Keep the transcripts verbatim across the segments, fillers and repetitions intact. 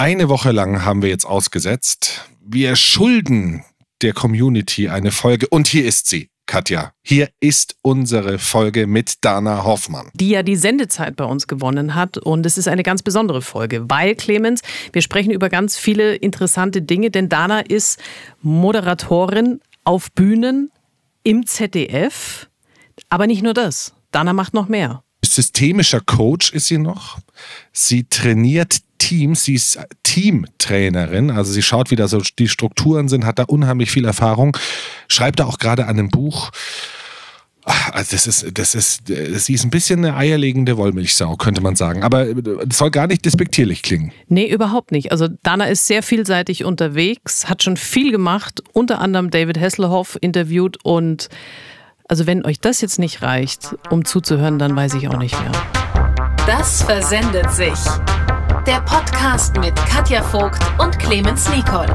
Eine Woche lang haben wir jetzt ausgesetzt. Wir schulden der Community eine Folge und hier ist sie. Katja, hier ist unsere Folge mit Dana Hoffmann. Die ja die Sendezeit bei uns gewonnen hat und es ist eine ganz besondere Folge, weil, Clemens, wir sprechen über ganz viele interessante Dinge, denn Dana ist Moderatorin auf Bühnen im Z D F, aber nicht nur das, Dana macht noch mehr. Systemischer Coach ist sie noch, sie trainiert Teams, sie ist Teamtrainerin, also sie schaut, wie da so die Strukturen sind, hat da unheimlich viel Erfahrung, schreibt da auch gerade an einem Buch. Also das ist, das ist, sie ist ein bisschen eine eierlegende Wollmilchsau, könnte man sagen, aber das soll gar nicht despektierlich klingen. Nee, überhaupt nicht. Also Dana ist sehr vielseitig unterwegs, hat schon viel gemacht, unter anderem David Hasselhoff interviewt und also wenn euch das jetzt nicht reicht, um zuzuhören, dann weiß ich auch nicht mehr. Das versendet sich. Der Podcast mit Katja Vogt und Clemens Nicol.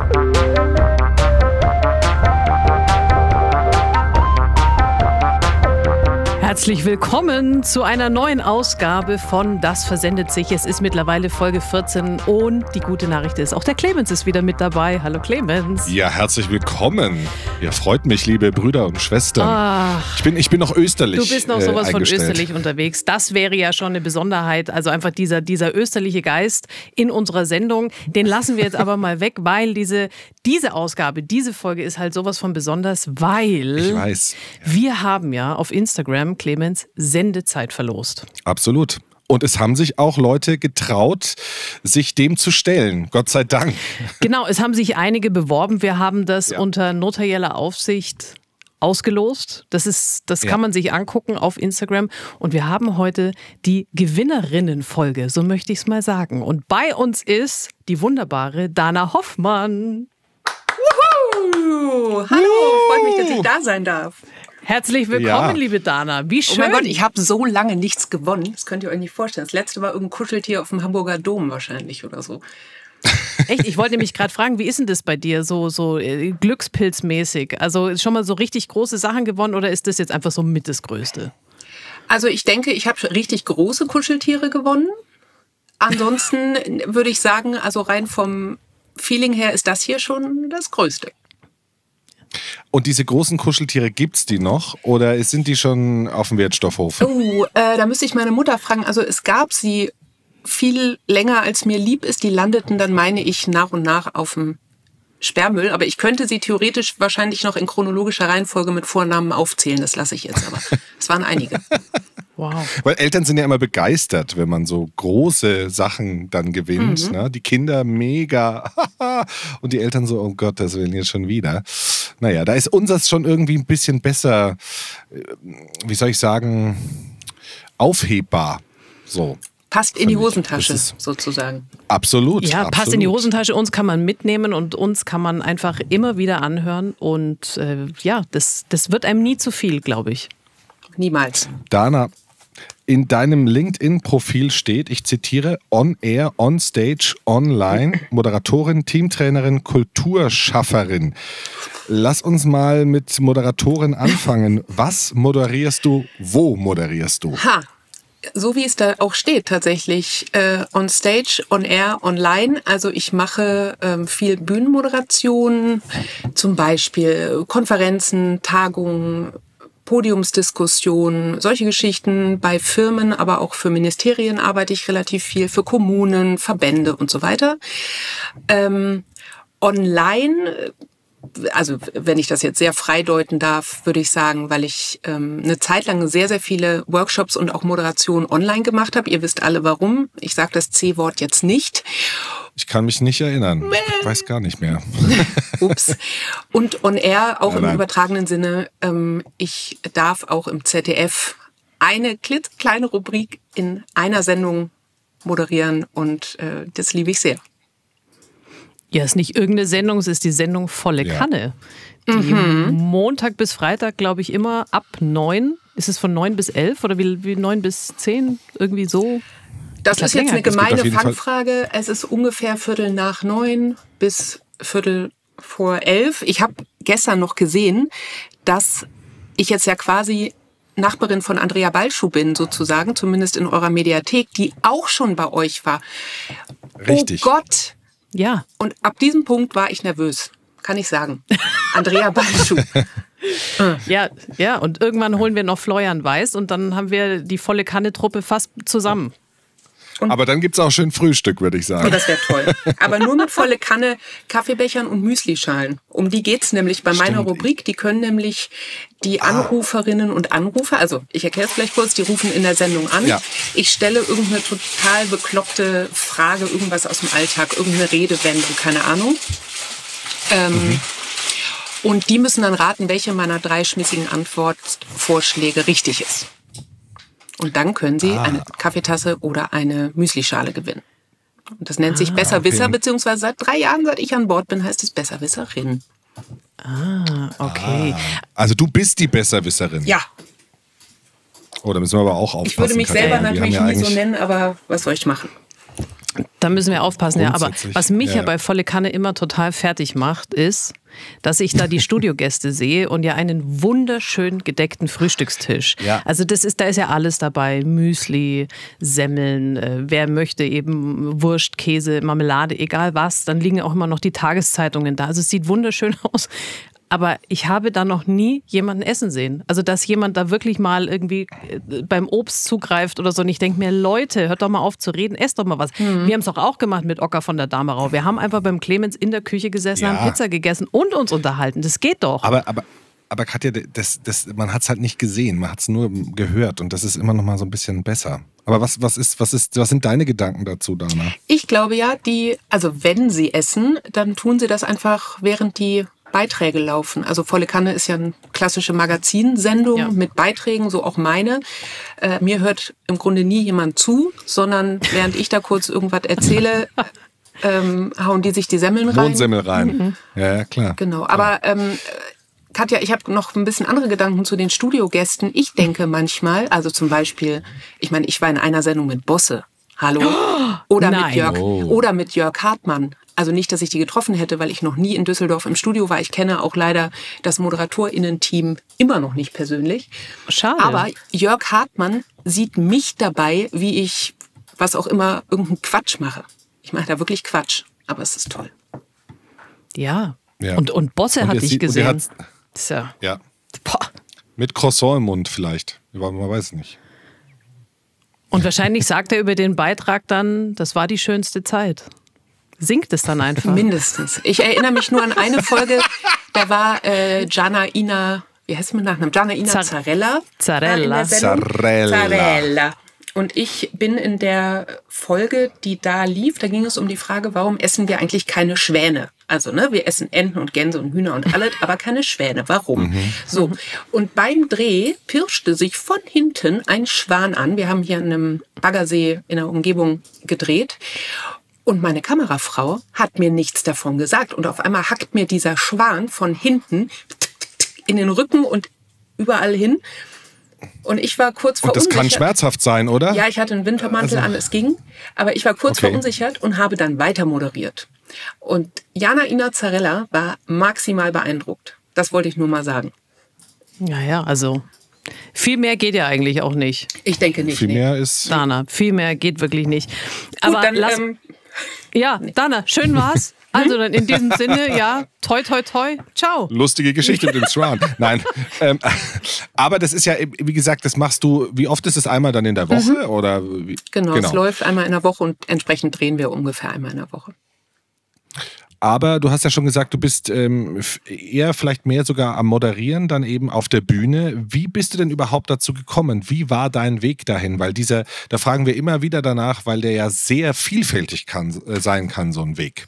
Herzlich willkommen zu einer neuen Ausgabe von Das versendet sich. Es ist mittlerweile Folge vierzehn und die gute Nachricht ist, auch der Clemens ist wieder mit dabei. Hallo Clemens. Ja, herzlich willkommen. Ja, freut mich, liebe Brüder und Schwestern. Ach, ich, bin, ich bin noch österlich. Du bist noch sowas äh, von österlich unterwegs. Das wäre ja schon eine Besonderheit. Also einfach dieser, dieser österliche Geist in unserer Sendung. Den lassen wir jetzt aber mal weg, weil diese, diese Ausgabe, diese Folge ist halt sowas von besonders, weil ich weiß. Ja. Wir haben ja auf Instagram, Clemens, Sendezeit verlost. Absolut. Und es haben sich auch Leute getraut, sich dem zu stellen. Gott sei Dank. Genau, es haben sich einige beworben. Wir haben das ja. unter notarieller Aufsicht ausgelost. Das ist, das kann ja. man sich angucken auf Instagram. Und wir haben heute die Gewinnerinnenfolge, so möchte ich es mal sagen. Und bei uns ist die wunderbare Dana Hoffmann. Wuhu! Hallo, freut mich, dass ich da sein darf. Herzlich willkommen, ja. liebe Dana. Wie schön. Oh mein Gott, ich habe so lange nichts gewonnen. Das könnt ihr euch nicht vorstellen. Das letzte war irgendein Kuscheltier auf dem Hamburger Dom wahrscheinlich oder so. Echt? Ich wollte nämlich gerade fragen, wie ist denn das bei dir, so, so äh, glückspilzmäßig? Also schon mal so richtig große Sachen gewonnen oder ist das jetzt einfach so mit das Größte? Also ich denke, ich habe richtig große Kuscheltiere gewonnen. Ansonsten würde ich sagen, also rein vom Feeling her ist das hier schon das Größte. Und diese großen Kuscheltiere, gibt's die noch oder sind die schon auf dem Wertstoffhof? Oh, äh, da müsste ich meine Mutter fragen. Also es gab sie viel länger, als mir lieb ist. Die landeten dann, meine ich, nach und nach auf dem Sperrmüll. Aber ich könnte sie theoretisch wahrscheinlich noch in chronologischer Reihenfolge mit Vornamen aufzählen. Das lasse ich jetzt aber. Es waren einige. Wow. Weil Eltern sind ja immer begeistert, wenn man so große Sachen dann gewinnt. Mhm. Ne? Die Kinder mega und die Eltern so, oh Gott, das will jetzt schon wieder. Naja, da ist unseres schon irgendwie ein bisschen besser, wie soll ich sagen, aufhebbar. So. Passt in die Hosentasche sozusagen. Absolut. Ja, absolut. Passt in die Hosentasche. Uns kann man mitnehmen und uns kann man einfach immer wieder anhören. Und äh, ja, das, das wird einem nie zu viel, glaube ich. Niemals. Dana, in deinem LinkedIn-Profil steht, ich zitiere, On Air, On Stage, Online, Moderatorin, Teamtrainerin, Kulturschafferin. Lass uns mal mit Moderatorin anfangen. Was moderierst du? Wo moderierst du? Ha, so wie es da auch steht tatsächlich. Äh, on Stage, On Air, Online. Also ich mache ähm, viel Bühnenmoderation, zum Beispiel Konferenzen, Tagungen, Podiumsdiskussionen, solche Geschichten. Bei Firmen, aber auch für Ministerien arbeite ich relativ viel, für Kommunen, Verbände und so weiter. Ähm, online, also wenn ich das jetzt sehr frei deuten darf, würde ich sagen, weil ich ähm, eine Zeit lang sehr, sehr viele Workshops und auch Moderationen online gemacht habe. Ihr wisst alle warum. Ich sage das C-Wort jetzt nicht. Ich kann mich nicht erinnern. Ich weiß gar nicht mehr. Ups. Und On Air, auch nein, im nein. übertragenen Sinne. Ähm, ich darf auch im Z D F eine klitzekleine Rubrik in einer Sendung moderieren und äh, das liebe ich sehr. Ja, es ist nicht irgendeine Sendung, es ist die Sendung Volle Ja. Kanne. Die Mhm. Montag bis Freitag, glaube ich, immer ab neun. Ist es von neun bis elf oder wie, wie neun bis zehn? Irgendwie so? Das Ich ist glaub, jetzt länger. eine Es gibt gemeine auf jeden Fall- Fangfrage. Es ist ungefähr Viertel nach neun bis Viertel vor elf. Ich habe gestern noch gesehen, dass ich jetzt ja quasi Nachbarin von Andrea Balschuh bin, sozusagen, zumindest in eurer Mediathek, die auch schon bei euch war. Richtig. Oh Gott, Ja. Und ab diesem Punkt war ich nervös, kann ich sagen. Andrea Balschuh. Ja, ja, und irgendwann holen wir noch Florian Weiß und dann haben wir die volle Kanne-Truppe fast zusammen. Und aber dann gibt es auch schön Frühstück, würde ich sagen. Oh, das wäre toll. Aber nur mit volle Kanne Kaffeebechern und Müslischalen. Um die geht's nämlich bei meiner Stimmt. Rubrik. Die können nämlich die Anruferinnen und Anrufer, also ich erkläre es gleich kurz, die rufen in der Sendung an. Ja. Ich stelle irgendeine total bekloppte Frage, irgendwas aus dem Alltag, irgendeine Redewendung, keine Ahnung. Ähm, mhm. Und die müssen dann raten, welche meiner drei schmissigen Antwortvorschläge richtig ist. Und dann können Sie ah. eine Kaffeetasse oder eine Müslischale gewinnen. Und das nennt sich ah, Besserwisser, okay. beziehungsweise seit drei Jahren, seit ich an Bord bin, heißt es Besserwisserin. Ah, okay. Ah. Also du bist die Besserwisserin? Ja. Oh, da müssen wir aber auch aufpassen. Ich würde mich selber ja, natürlich ja nie so nennen, aber was soll ich machen? Da müssen wir aufpassen, ja. Aber was mich ja, ja bei Volle Kanne immer total fertig macht, ist, dass ich da die Studiogäste sehe und ja einen wunderschön gedeckten Frühstückstisch. Ja. Also das ist, da ist ja alles dabei. Müsli, Semmeln, äh, wer möchte eben Wurst, Käse, Marmelade, egal was. Dann liegen auch immer noch die Tageszeitungen da. Also es sieht wunderschön aus. Aber ich habe da noch nie jemanden essen sehen. Also, dass jemand da wirklich mal irgendwie beim Obst zugreift oder so. Und ich denke mir, Leute, hört doch mal auf zu reden, esst doch mal was. Mhm. Wir haben es doch auch gemacht mit Ocker von der Damerau. Wir haben einfach beim Clemens in der Küche gesessen, ja. haben Pizza gegessen und uns unterhalten. Das geht doch. Aber, aber, aber Katja, das, das, man hat es halt nicht gesehen. Man hat es nur gehört. Und das ist immer noch mal so ein bisschen besser. Aber was, was, ist, was, ist, was sind deine Gedanken dazu, Dana? Ich glaube ja, die, also wenn sie essen, dann tun sie das einfach, während die Beiträge laufen. Also Volle Kanne ist ja eine klassische Magazinsendung ja. mit Beiträgen, so auch meine. Äh, mir hört im Grunde nie jemand zu, sondern während ich da kurz irgendwas erzähle, ähm, hauen die sich die Semmeln rein. Mondsemmel rein. Mhm. Ja, ja, klar. Genau, aber ähm, Katja, ich habe noch ein bisschen andere Gedanken zu den Studiogästen. Ich denke manchmal, also zum Beispiel, ich meine, ich war in einer Sendung mit Bosse. Hallo? Oder Nein. mit Jörg oh. oder mit Jörg Hartmann. Also nicht, dass ich die getroffen hätte, weil ich noch nie in Düsseldorf im Studio war. Ich kenne auch leider das ModeratorInnen-Team immer noch nicht persönlich. Schade. Aber Jörg Hartmann sieht mich dabei, wie ich, was auch immer, irgendeinen Quatsch mache. Ich mache da wirklich Quatsch, aber es ist toll. Ja, ja. Und, und Bosse und hat dich sieht, gesehen. Das ja, ja. Mit Croissant im Mund vielleicht. Man weiß es nicht. Und wahrscheinlich sagt er über den Beitrag dann, das war die schönste Zeit. Singt es dann einfach? Mindestens. Ich erinnere mich nur an eine Folge, da war äh, Gianna Ina, wie heißt sie mit Nachnamen? Gianna Ina Zar- Zarella. Zarella. Zarella. Zarella. Und ich bin in der Folge, die da lief, da ging es um die Frage, warum essen wir eigentlich keine Schwäne? Also, ne, wir essen Enten und Gänse und Hühner und alles, aber keine Schwäne. Warum? Mhm. So. Und beim Dreh pirschte sich von hinten ein Schwan an. Wir haben hier in einem Baggersee in der Umgebung gedreht. Und meine Kamerafrau hat mir nichts davon gesagt. Und auf einmal hackt mir dieser Schwan von hinten in den Rücken und überall hin. Und ich war kurz verunsichert. Und das kann schmerzhaft sein, oder? Ja, ich hatte einen Wintermantel also, an, es ging. Aber ich war kurz okay. verunsichert und habe dann weiter moderiert. Und Gianna Ina Zarella war maximal beeindruckt. Das wollte ich nur mal sagen. Naja, also viel mehr geht ja eigentlich auch nicht. Ich denke nicht. Viel nee. mehr ist... Dana, viel mehr geht wirklich nicht. Aber Gut, dann, lass... Ähm, ja, Dana, schön war's. Also dann in diesem Sinne, ja, toi, toi, toi, ciao. Lustige Geschichte mit dem Schwan. Nein, ähm, aber das ist ja, wie gesagt, das machst du, wie oft ist es einmal dann in der Woche? Mhm. Oder wie? Genau, genau, es läuft einmal in der Woche und entsprechend drehen wir ungefähr einmal in der Woche. Aber du hast ja schon gesagt, du bist ähm, eher vielleicht mehr sogar am Moderieren, dann eben auf der Bühne. Wie bist du denn überhaupt dazu gekommen? Wie war dein Weg dahin? Weil dieser, da fragen wir immer wieder danach, weil der ja sehr vielfältig kann, äh, sein kann, so ein Weg.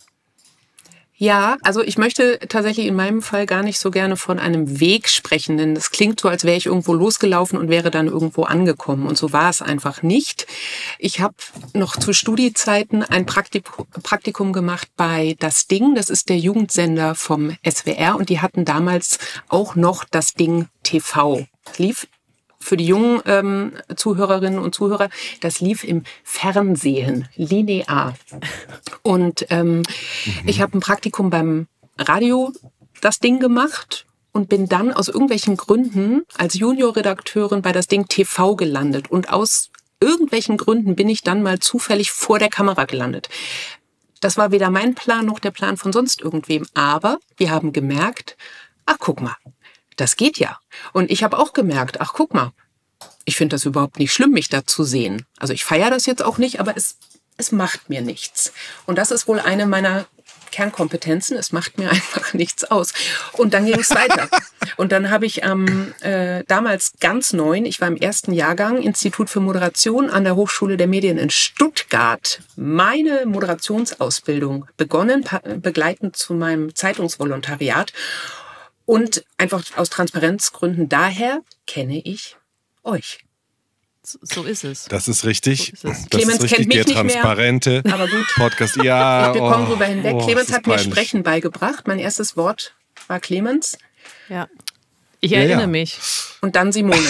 Ja, also ich möchte tatsächlich in meinem Fall gar nicht so gerne von einem Weg sprechen, denn das klingt so, als wäre ich irgendwo losgelaufen und wäre dann irgendwo angekommen. Und so war es einfach nicht. Ich habe noch zu Studiezeiten ein Praktikum, Praktikum gemacht bei Das Ding. Das ist der Jugendsender vom S W R und die hatten damals auch noch Das Ding T V. Das lief für die jungen ähm, Zuhörerinnen und Zuhörer, das lief im Fernsehen, linear. Und ähm, mhm. ich habe ein Praktikum beim Radio Das Ding gemacht und bin dann aus irgendwelchen Gründen als Juniorredakteurin bei Das Ding T V gelandet. Und aus irgendwelchen Gründen bin ich dann mal zufällig vor der Kamera gelandet. Das war weder mein Plan noch der Plan von sonst irgendwem. Aber wir haben gemerkt, ach guck mal, das geht ja. Und ich habe auch gemerkt, ach guck mal, ich finde das überhaupt nicht schlimm, mich da zu sehen. Also ich feiere das jetzt auch nicht, aber es, es macht mir nichts. Und das ist wohl eine meiner Kernkompetenzen. Es macht mir einfach nichts aus. Und dann ging es weiter. Und dann habe ich ähm, äh, damals ganz neu, ich war im ersten Jahrgang, Institut für Moderation an der Hochschule der Medien in Stuttgart, meine Moderationsausbildung begonnen, begleitend zu meinem Zeitungsvolontariat. Und einfach aus Transparenzgründen daher kenne ich euch. So ist es. Das ist richtig. So ist es. Das Clemens ist richtig, kennt mich der nicht transparente mehr, aber gut. Podcast. Ja, Wir oh, kommen drüber hinweg. oh, Clemens hat mir peinlich. Sprechen beigebracht. Mein erstes Wort war Clemens. Ja. Ich Ja, erinnere ja. mich. Und dann Simone.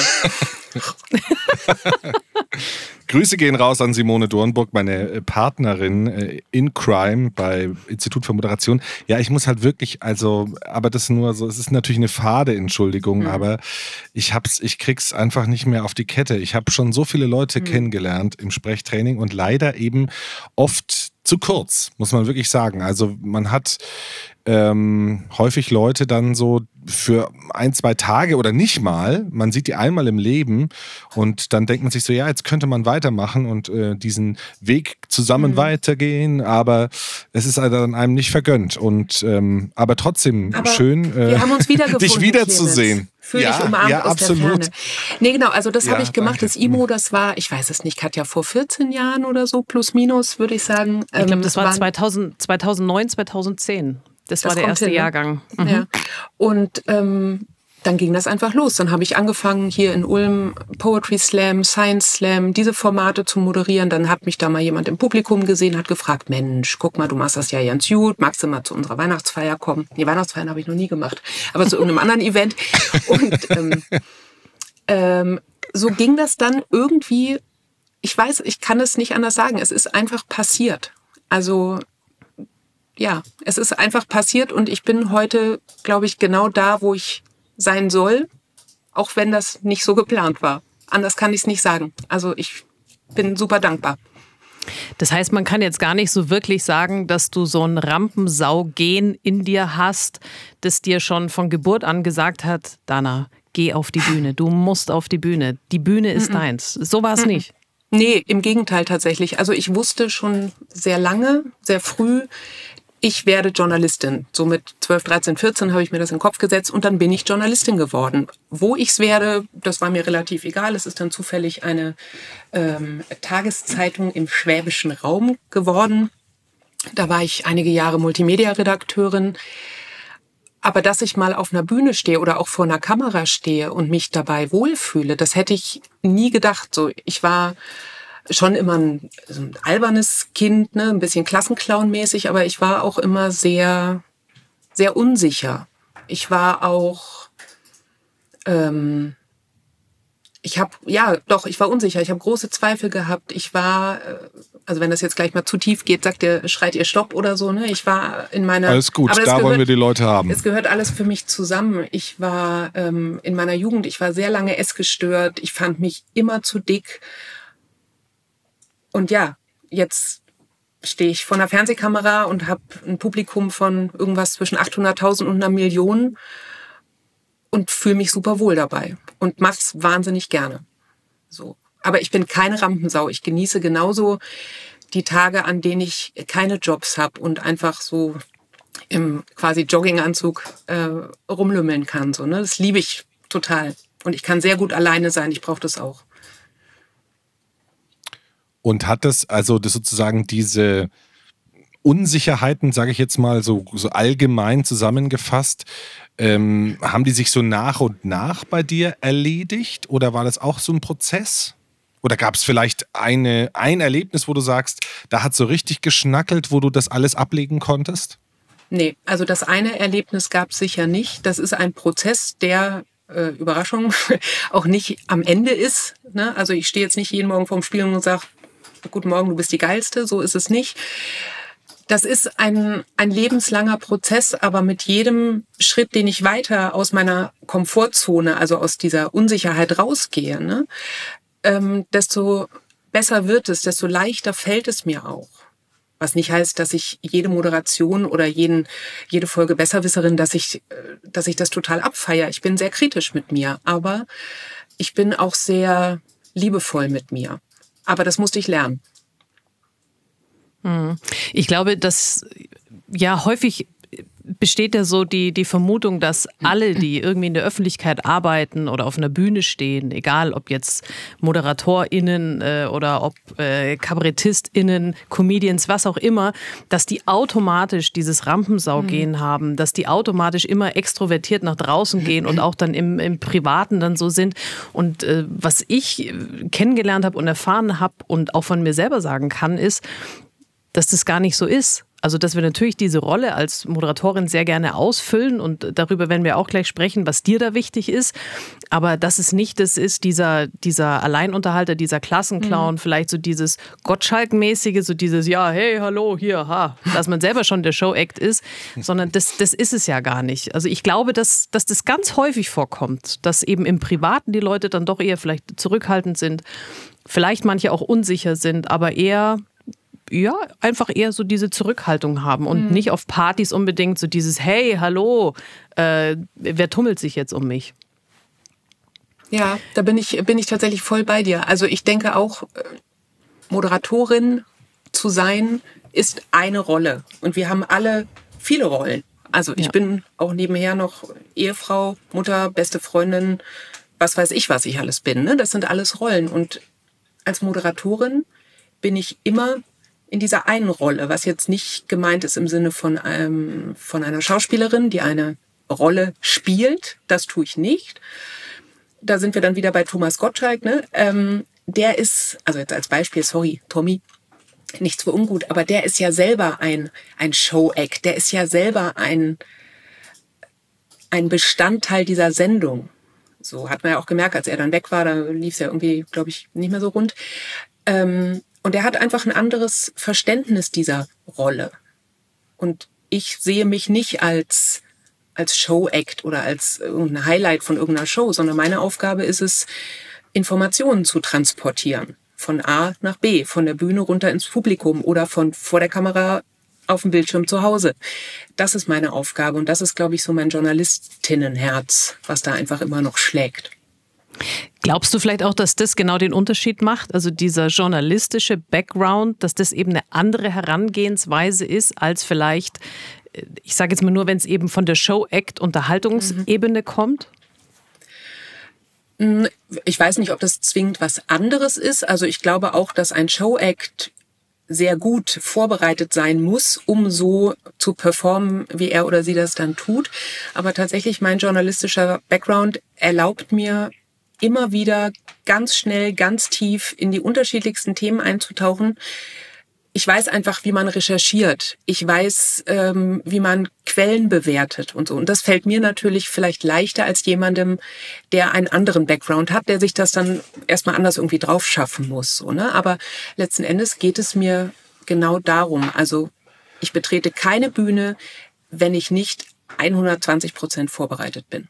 Grüße gehen raus an Simone Dornburg, meine Partnerin in Crime bei Institut für Moderation. Ja, ich muss halt wirklich, also, aber das nur so, es ist natürlich eine fade Entschuldigung, mhm. aber ich hab's, ich krieg's einfach nicht mehr auf die Kette. Ich habe schon so viele Leute mhm. kennengelernt im Sprechtraining und leider eben oft zu kurz, muss man wirklich sagen. Also man hat ähm, häufig Leute dann so für ein, zwei Tage oder nicht mal, man sieht die einmal im Leben und dann denkt man sich so, ja, jetzt könnte man weitermachen und äh, diesen Weg zusammen mhm. weitergehen, aber es ist also dann einem nicht vergönnt. Und ähm, aber trotzdem aber schön, äh, wir haben uns wiedergefunden, dich wiederzusehen. Fühl ja, dich umarmt ja, aus absolut. der Ferne. Nee, genau, also das Ja, habe ich gemacht. danke. Das I M O, das war, ich weiß es nicht, Katja, vor vierzehn Jahren oder so, plus minus, würde ich sagen. Ich glaube, Ähm, das war waren- zweitausend, zweitausendneun, zweitausendzehn. Das, Das war der kommt erste hin, ne? Jahrgang. Mhm. Ja. Und ähm, dann ging das einfach los. Dann habe ich angefangen, hier in Ulm Poetry Slam, Science Slam, diese Formate zu moderieren. Dann hat mich da mal jemand im Publikum gesehen, hat gefragt, Mensch, guck mal, du machst das ja ganz gut, magst du mal zu unserer Weihnachtsfeier kommen? Nee, Weihnachtsfeiern habe ich noch nie gemacht, aber zu irgendeinem anderen Event. Und ähm, ähm, so ging das dann irgendwie, ich weiß, ich kann es nicht anders sagen, es ist einfach passiert. Also ja, es ist einfach passiert und ich bin heute, glaube ich, genau da, wo ich sein soll, auch wenn das nicht so geplant war. Anders kann ich es nicht sagen. Also ich bin super dankbar. Das heißt, man kann jetzt gar nicht so wirklich sagen, dass du so ein Rampensau-Gen in dir hast, das dir schon von Geburt an gesagt hat, Dana, geh auf die Bühne, du musst auf die Bühne, die Bühne ist Mm-mm. deins. So war es nicht. Nee, im Gegenteil tatsächlich. Also ich wusste schon sehr lange, sehr früh, ich werde Journalistin. So mit zwölf, dreizehn, vierzehn habe ich mir das in den Kopf gesetzt und dann bin ich Journalistin geworden. Wo ich es werde, das war mir relativ egal. Es ist dann zufällig eine ähm, Tageszeitung im schwäbischen Raum geworden. Da war ich einige Jahre Multimedia-Redakteurin. Aber dass ich mal auf einer Bühne stehe oder auch vor einer Kamera stehe und mich dabei wohlfühle, das hätte ich nie gedacht. So, ich war schon immer ein, so ein albernes Kind, ne, ein bisschen Klassenclown-mäßig, aber ich war auch immer sehr, sehr unsicher. Ich war auch, ähm, ich habe, ja, doch, ich war unsicher. Ich habe große Zweifel gehabt. Ich war, äh, also wenn das jetzt gleich mal zu tief geht, sagt ihr, schreit ihr Stopp oder so, ne? Ich war in meiner... Alles gut, aber da gehört, wollen wir die Leute haben. Es gehört alles für mich zusammen. Ich war ähm, in meiner Jugend, ich war sehr lange essgestört. Ich fand mich immer zu dick. Und ja, jetzt stehe ich vor einer Fernsehkamera und habe ein Publikum von irgendwas zwischen achthunderttausend und einer Million und fühle mich super wohl dabei und mach's wahnsinnig gerne. So. Aber ich bin keine Rampensau. Ich genieße genauso die Tage, an denen ich keine Jobs habe und einfach so im quasi Jogginganzug äh, rumlümmeln kann. So, ne? Das liebe ich total. Und ich kann sehr gut alleine sein. Ich brauche das auch. Und hat das, also das sozusagen diese Unsicherheiten, sage ich jetzt mal so, so allgemein zusammengefasst, ähm, haben die sich so nach und nach bei dir erledigt? Oder war das auch so ein Prozess? Oder gab es vielleicht eine, ein Erlebnis, wo du sagst, da hat so richtig geschnackelt, wo du das alles ablegen konntest? Nee, also das eine Erlebnis gab es sicher nicht. Das ist ein Prozess, der, äh, Überraschung, auch nicht am Ende ist. Ne? Also ich stehe jetzt nicht jeden Morgen vorm Spiegel und sage, guten Morgen, du bist die Geilste. So ist es nicht. Das ist ein, ein lebenslanger Prozess, aber mit jedem Schritt, den ich weiter aus meiner Komfortzone, also aus dieser Unsicherheit rausgehe, ne, ähm, desto besser wird es, desto leichter fällt es mir auch. Was nicht heißt, dass ich jede Moderation oder jeden, jede Folge Besserwisserin, dass ich, dass ich das total abfeiere. Ich bin sehr kritisch mit mir, aber ich bin auch sehr liebevoll mit mir. Aber das musste ich lernen. Ich glaube, dass ja häufig besteht ja so die, die Vermutung, dass alle, die irgendwie in der Öffentlichkeit arbeiten oder auf einer Bühne stehen, egal ob jetzt ModeratorInnen äh, oder ob äh, KabarettistInnen, Comedians, was auch immer, dass die automatisch dieses Rampensau-Gehen mhm. haben, dass die automatisch immer extrovertiert nach draußen gehen und auch dann im, im Privaten dann so sind. Und äh, was ich kennengelernt habe und erfahren habe und auch von mir selber sagen kann, ist, dass das gar nicht so ist. Also, dass wir natürlich diese Rolle als Moderatorin sehr gerne ausfüllen und darüber werden wir auch gleich sprechen, was dir da wichtig ist. Aber dass es nicht das ist, dieser, dieser Alleinunterhalter, dieser Klassenclown, mhm. vielleicht so dieses Gottschalk-mäßige, so dieses, ja, hey, hallo, hier, ha, dass man selber schon der Show-Act ist, sondern das, das ist es ja gar nicht. Also, ich glaube, dass, dass das ganz häufig vorkommt, dass eben im Privaten die Leute dann doch eher vielleicht zurückhaltend sind, vielleicht manche auch unsicher sind, aber eher ja, einfach eher so diese Zurückhaltung haben und mhm. nicht auf Partys unbedingt so dieses hey, hallo, äh, wer tummelt sich jetzt um mich? Ja, da bin ich, bin ich tatsächlich voll bei dir. Also ich denke auch, Moderatorin zu sein ist eine Rolle und wir haben alle viele Rollen. Also ich ja. bin auch nebenher noch Ehefrau, Mutter, beste Freundin, was weiß ich, was ich alles bin. Ne? Das sind alles Rollen und als Moderatorin bin ich immer in dieser einen Rolle, was jetzt nicht gemeint ist im Sinne von, ähm, von einer Schauspielerin, die eine Rolle spielt. Das tue ich nicht. Da sind wir dann wieder bei Thomas Gottschalk. Ne? Ähm, der ist, also jetzt als Beispiel, sorry, Tommy, nichts für ungut, aber der ist ja selber ein, ein Show-Act. Der ist ja selber ein, ein Bestandteil dieser Sendung. So hat man ja auch gemerkt, als er dann weg war, da lief es ja irgendwie, glaube ich, nicht mehr so rund. Ähm, Und er hat einfach ein anderes Verständnis dieser Rolle. Und ich sehe mich nicht als, als Show-Act oder als irgendein Highlight von irgendeiner Show, sondern meine Aufgabe ist es, Informationen zu transportieren. Von A nach B, von der Bühne runter ins Publikum oder von vor der Kamera auf dem Bildschirm zu Hause. Das ist meine Aufgabe und das ist, glaube ich, so mein Journalistinnenherz, was da einfach immer noch schlägt. Glaubst du vielleicht auch, dass das genau den Unterschied macht? Also dieser journalistische Background, dass das eben eine andere Herangehensweise ist, als vielleicht, ich sage jetzt mal nur, wenn es eben von der Show-Act-Unterhaltungsebene mhm. kommt? Ich weiß nicht, ob das zwingend was anderes ist. Also ich glaube auch, dass ein Show-Act sehr gut vorbereitet sein muss, um so zu performen, wie er oder sie das dann tut. Aber tatsächlich mein journalistischer Background erlaubt mir, immer wieder ganz schnell, ganz tief in die unterschiedlichsten Themen einzutauchen. Ich weiß einfach, wie man recherchiert. Ich weiß, ähm, wie man Quellen bewertet und so. Und das fällt mir natürlich vielleicht leichter als jemandem, der einen anderen Background hat, der sich das dann erstmal anders irgendwie drauf schaffen muss. So, ne? Aber letzten Endes geht es mir genau darum. Also ich betrete keine Bühne, wenn ich nicht hundertzwanzig Prozent vorbereitet bin.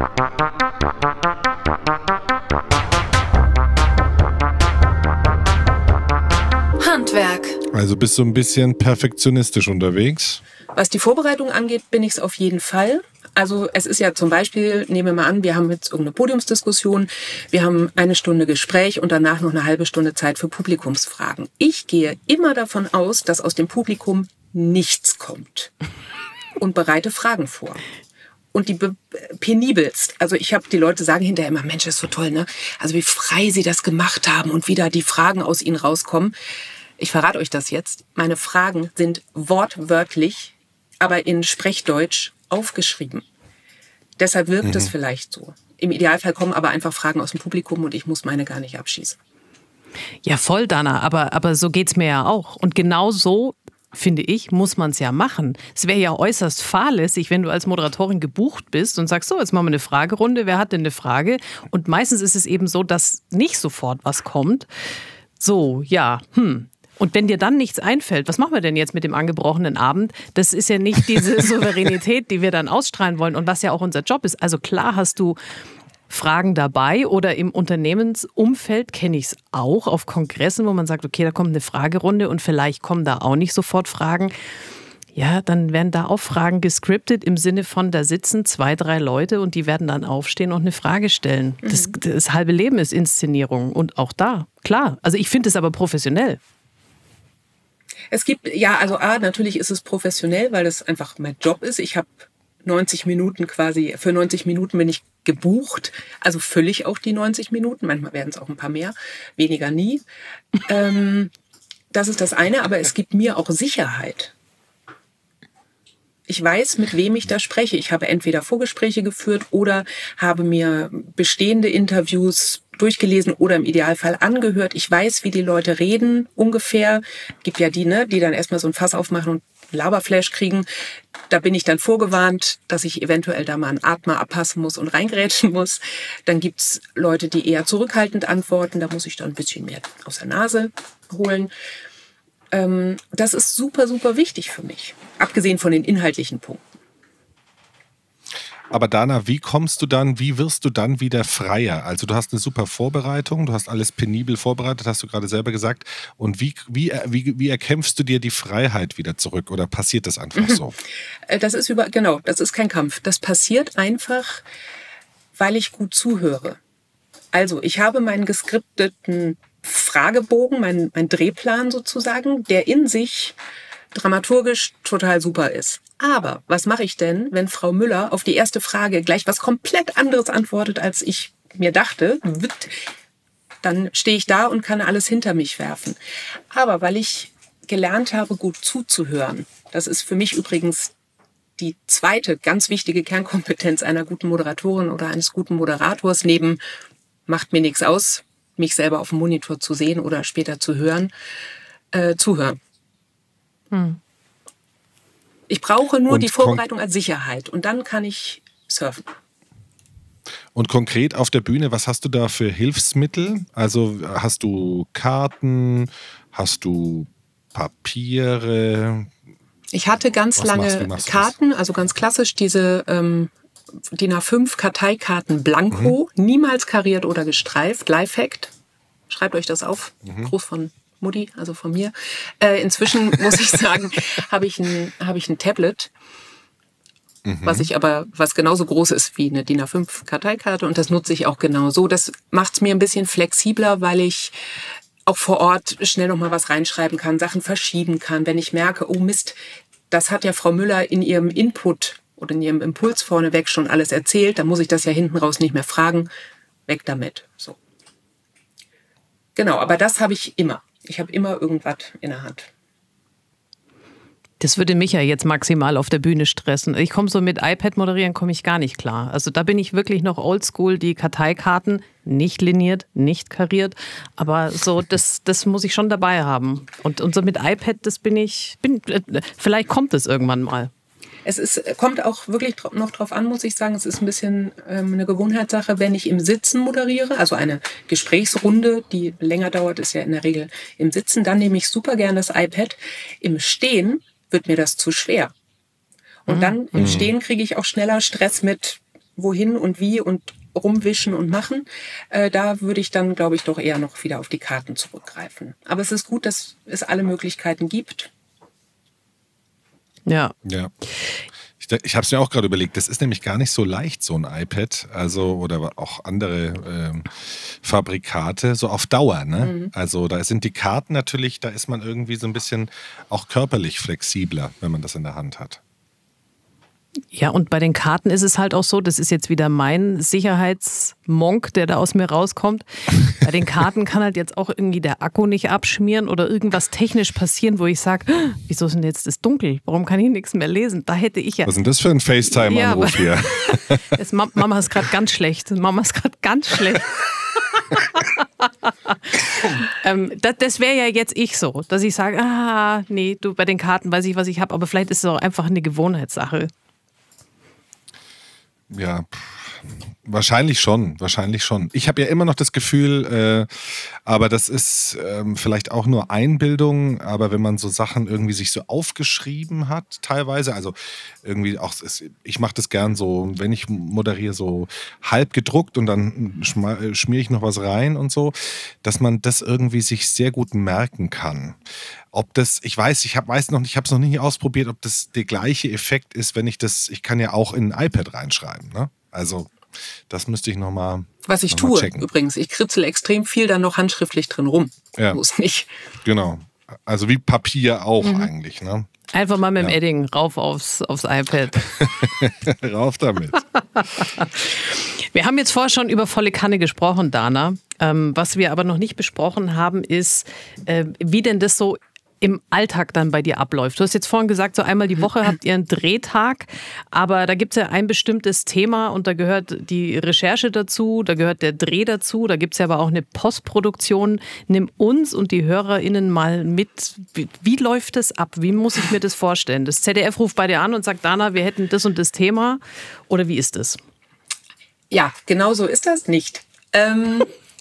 Handwerk. Also bist du ein bisschen perfektionistisch unterwegs? Was die Vorbereitung angeht, bin ich es auf jeden Fall. Also es ist ja zum Beispiel, nehmen wir mal an, wir haben jetzt irgendeine Podiumsdiskussion, wir haben eine Stunde Gespräch und danach noch eine halbe Stunde Zeit für Publikumsfragen. Ich gehe immer davon aus, dass aus dem Publikum nichts kommt und bereite Fragen vor. Und die penibelst. Also ich habe die Leute sagen hinterher immer, Mensch, das ist so toll, ne? Also wie frei sie das gemacht haben und wie da die Fragen aus ihnen rauskommen. Ich verrate euch das jetzt. Meine Fragen sind wortwörtlich, aber in Sprechdeutsch aufgeschrieben. Deshalb wirkt es mhm. vielleicht so. Im Idealfall kommen aber einfach Fragen aus dem Publikum und ich muss meine gar nicht abschießen. Ja, voll, Dana. Aber, aber so geht's mir ja auch. Und genau so, finde ich, muss man es ja machen. Es wäre ja äußerst fahrlässig, wenn du als Moderatorin gebucht bist und sagst, so, jetzt machen wir eine Fragerunde, wer hat denn eine Frage? Und meistens ist es eben so, dass nicht sofort was kommt. So, ja, hm. Und wenn dir dann nichts einfällt, was machen wir denn jetzt mit dem angebrochenen Abend? Das ist ja nicht diese Souveränität, die wir dann ausstrahlen wollen und was ja auch unser Job ist. Also klar hast du Fragen dabei oder im Unternehmensumfeld kenne ich es auch auf Kongressen, wo man sagt, okay, da kommt eine Fragerunde und vielleicht kommen da auch nicht sofort Fragen. Ja, dann werden da auch Fragen gescriptet im Sinne von, da sitzen zwei, drei Leute und die werden dann aufstehen und eine Frage stellen. Mhm. Das, das halbe Leben ist Inszenierung und auch da, klar. Also ich finde es aber professionell. Es gibt, ja, also A, natürlich ist es professionell, weil das einfach mein Job ist. Ich habe neunzig Minuten quasi, für neunzig Minuten bin ich gebucht, also fülle ich auch die neunzig Minuten, manchmal werden es auch ein paar mehr, weniger nie. Ähm, das ist das eine, aber es gibt mir auch Sicherheit. Ich weiß, mit wem ich da spreche. Ich habe entweder Vorgespräche geführt oder habe mir bestehende Interviews durchgelesen oder im Idealfall angehört. Ich weiß, wie die Leute reden, ungefähr. Gibt ja die, ne, die dann erstmal so ein Fass aufmachen und Laberflash kriegen. Da bin ich dann vorgewarnt, dass ich eventuell da mal einen Atmer abpassen muss und reingrätschen muss. Dann gibt's Leute, die eher zurückhaltend antworten. Da muss ich dann ein bisschen mehr aus der Nase holen. Ähm, das ist super, super wichtig für mich. Abgesehen von den inhaltlichen Punkten. Aber Dana, wie kommst du dann, wie wirst du dann wieder freier? Also du hast eine super Vorbereitung, du hast alles penibel vorbereitet, hast du gerade selber gesagt. Und wie, wie, wie, wie erkämpfst du dir die Freiheit wieder zurück? Oder passiert das einfach so? Das ist über, genau, das ist kein Kampf. Das passiert einfach, weil ich gut zuhöre. Also ich habe meinen geskripteten Fragebogen, mein, mein Drehplan sozusagen, der in sich dramaturgisch total super ist. Aber was mache ich denn, wenn Frau Müller auf die erste Frage gleich was komplett anderes antwortet, als ich mir dachte? Dann stehe ich da und kann alles hinter mich werfen. Aber weil ich gelernt habe, gut zuzuhören, das ist für mich übrigens die zweite ganz wichtige Kernkompetenz einer guten Moderatorin oder eines guten Moderators, neben macht mir nichts aus, mich selber auf dem Monitor zu sehen oder später zu hören, äh, zuhören. Hm. Ich brauche nur und die Vorbereitung als Sicherheit und dann kann ich surfen. Und konkret auf der Bühne, was hast du da für Hilfsmittel? Also hast du Karten, hast du Papiere? Ich hatte ganz was lange machst, Karten, also ganz klassisch diese ähm, D I N A fünf Karteikarten blanko, mhm. niemals kariert oder gestreift, Lifehack. Schreibt euch das auf, mhm. Gruß von Mutti, also von mir. Äh, inzwischen muss ich sagen, habe ich ein, habe ich ein Tablet, mhm. was ich aber, was genauso groß ist wie eine D I N A fünf Karteikarte und das nutze ich auch genauso. Das macht es mir ein bisschen flexibler, weil ich auch vor Ort schnell noch mal was reinschreiben kann, Sachen verschieben kann, wenn ich merke, oh Mist, das hat ja Frau Müller in ihrem Input oder in ihrem Impuls vorneweg schon alles erzählt, dann muss ich das ja hinten raus nicht mehr fragen, weg damit. So. Genau, aber das habe ich immer. Ich habe immer irgendwas in der Hand. Das würde mich ja jetzt maximal auf der Bühne stressen. Ich komme so mit iPad moderieren, komme ich gar nicht klar. Also da bin ich wirklich noch oldschool, die Karteikarten, nicht liniert, nicht kariert. Aber so, das, das muss ich schon dabei haben. Und, und so mit iPad, das bin ich, bin, vielleicht kommt es irgendwann mal. Es ist, kommt auch wirklich noch drauf an, muss ich sagen. Es ist ein bisschen ähm, eine Gewohnheitssache, wenn ich im Sitzen moderiere, also eine Gesprächsrunde, die länger dauert, ist ja in der Regel im Sitzen, dann nehme ich super gern das iPad. Im Stehen wird mir das zu schwer. Und mhm. dann im Stehen kriege ich auch schneller Stress mit wohin und wie und rumwischen und machen. Äh, da würde ich dann, glaube ich, doch eher noch wieder auf die Karten zurückgreifen. Aber es ist gut, dass es alle Möglichkeiten gibt. Ja. Ja. Ich, ich habe es mir auch gerade überlegt, das ist nämlich gar nicht so leicht, so ein iPad, also oder auch andere ähm, Fabrikate, so auf Dauer. Ne? Mhm. Also da sind die Karten natürlich, da ist man irgendwie so ein bisschen auch körperlich flexibler, wenn man das in der Hand hat. Ja, und bei den Karten ist es halt auch so, das ist jetzt wieder mein Sicherheitsmonk, der da aus mir rauskommt. Bei den Karten kann halt jetzt auch irgendwie der Akku nicht abschmieren oder irgendwas technisch passieren, wo ich sage, wieso ist denn jetzt das dunkel? Warum kann ich nichts mehr lesen? Da hätte ich ja... Was ist denn das für ein FaceTime-Anruf ja, hier? Das, Mama ist gerade ganz schlecht. Mama ist gerade ganz schlecht. ähm, das das wäre ja jetzt ich so, dass ich sage, ah, nee, du, bei den Karten weiß ich, was ich habe, aber vielleicht ist es auch einfach eine Gewohnheitssache. Ja, Wahrscheinlich schon, wahrscheinlich schon. Ich habe ja immer noch das Gefühl, äh, aber das ist ähm, vielleicht auch nur Einbildung, aber wenn man so Sachen irgendwie sich so aufgeschrieben hat, teilweise, also irgendwie auch, ich mache das gern so, wenn ich moderiere, so halb gedruckt und dann schmiere ich noch was rein und so, dass man das irgendwie sich sehr gut merken kann. Ob das, ich weiß, ich hab, weiß noch nicht, ich habe es noch nicht ausprobiert, ob das der gleiche Effekt ist, wenn ich das, ich kann ja auch in ein iPad reinschreiben, ne? Also das müsste ich nochmal Was ich noch tue mal checken. Übrigens, ich kritzel extrem viel dann noch handschriftlich drin rum. Ja. Muss nicht. Genau. Also wie Papier auch mhm. eigentlich, ne? Einfach mal mit dem ja. Edding rauf aufs, aufs iPad. Rauf damit. Wir haben jetzt vorher schon über volle Kanne gesprochen, Dana. Ähm, was wir aber noch nicht besprochen haben, ist, äh, wie denn das so im Alltag dann bei dir abläuft. Du hast jetzt vorhin gesagt, so einmal die Woche habt ihr einen Drehtag, aber da gibt es ja ein bestimmtes Thema und da gehört die Recherche dazu, da gehört der Dreh dazu, da gibt es ja aber auch eine Postproduktion. Nimm uns und die HörerInnen mal mit. Wie, wie läuft das ab? Wie muss ich mir das vorstellen? Das Z D F ruft bei dir an und sagt, Dana, wir hätten das und das Thema. Oder wie ist das? Ja, genau so ist das nicht. Ähm,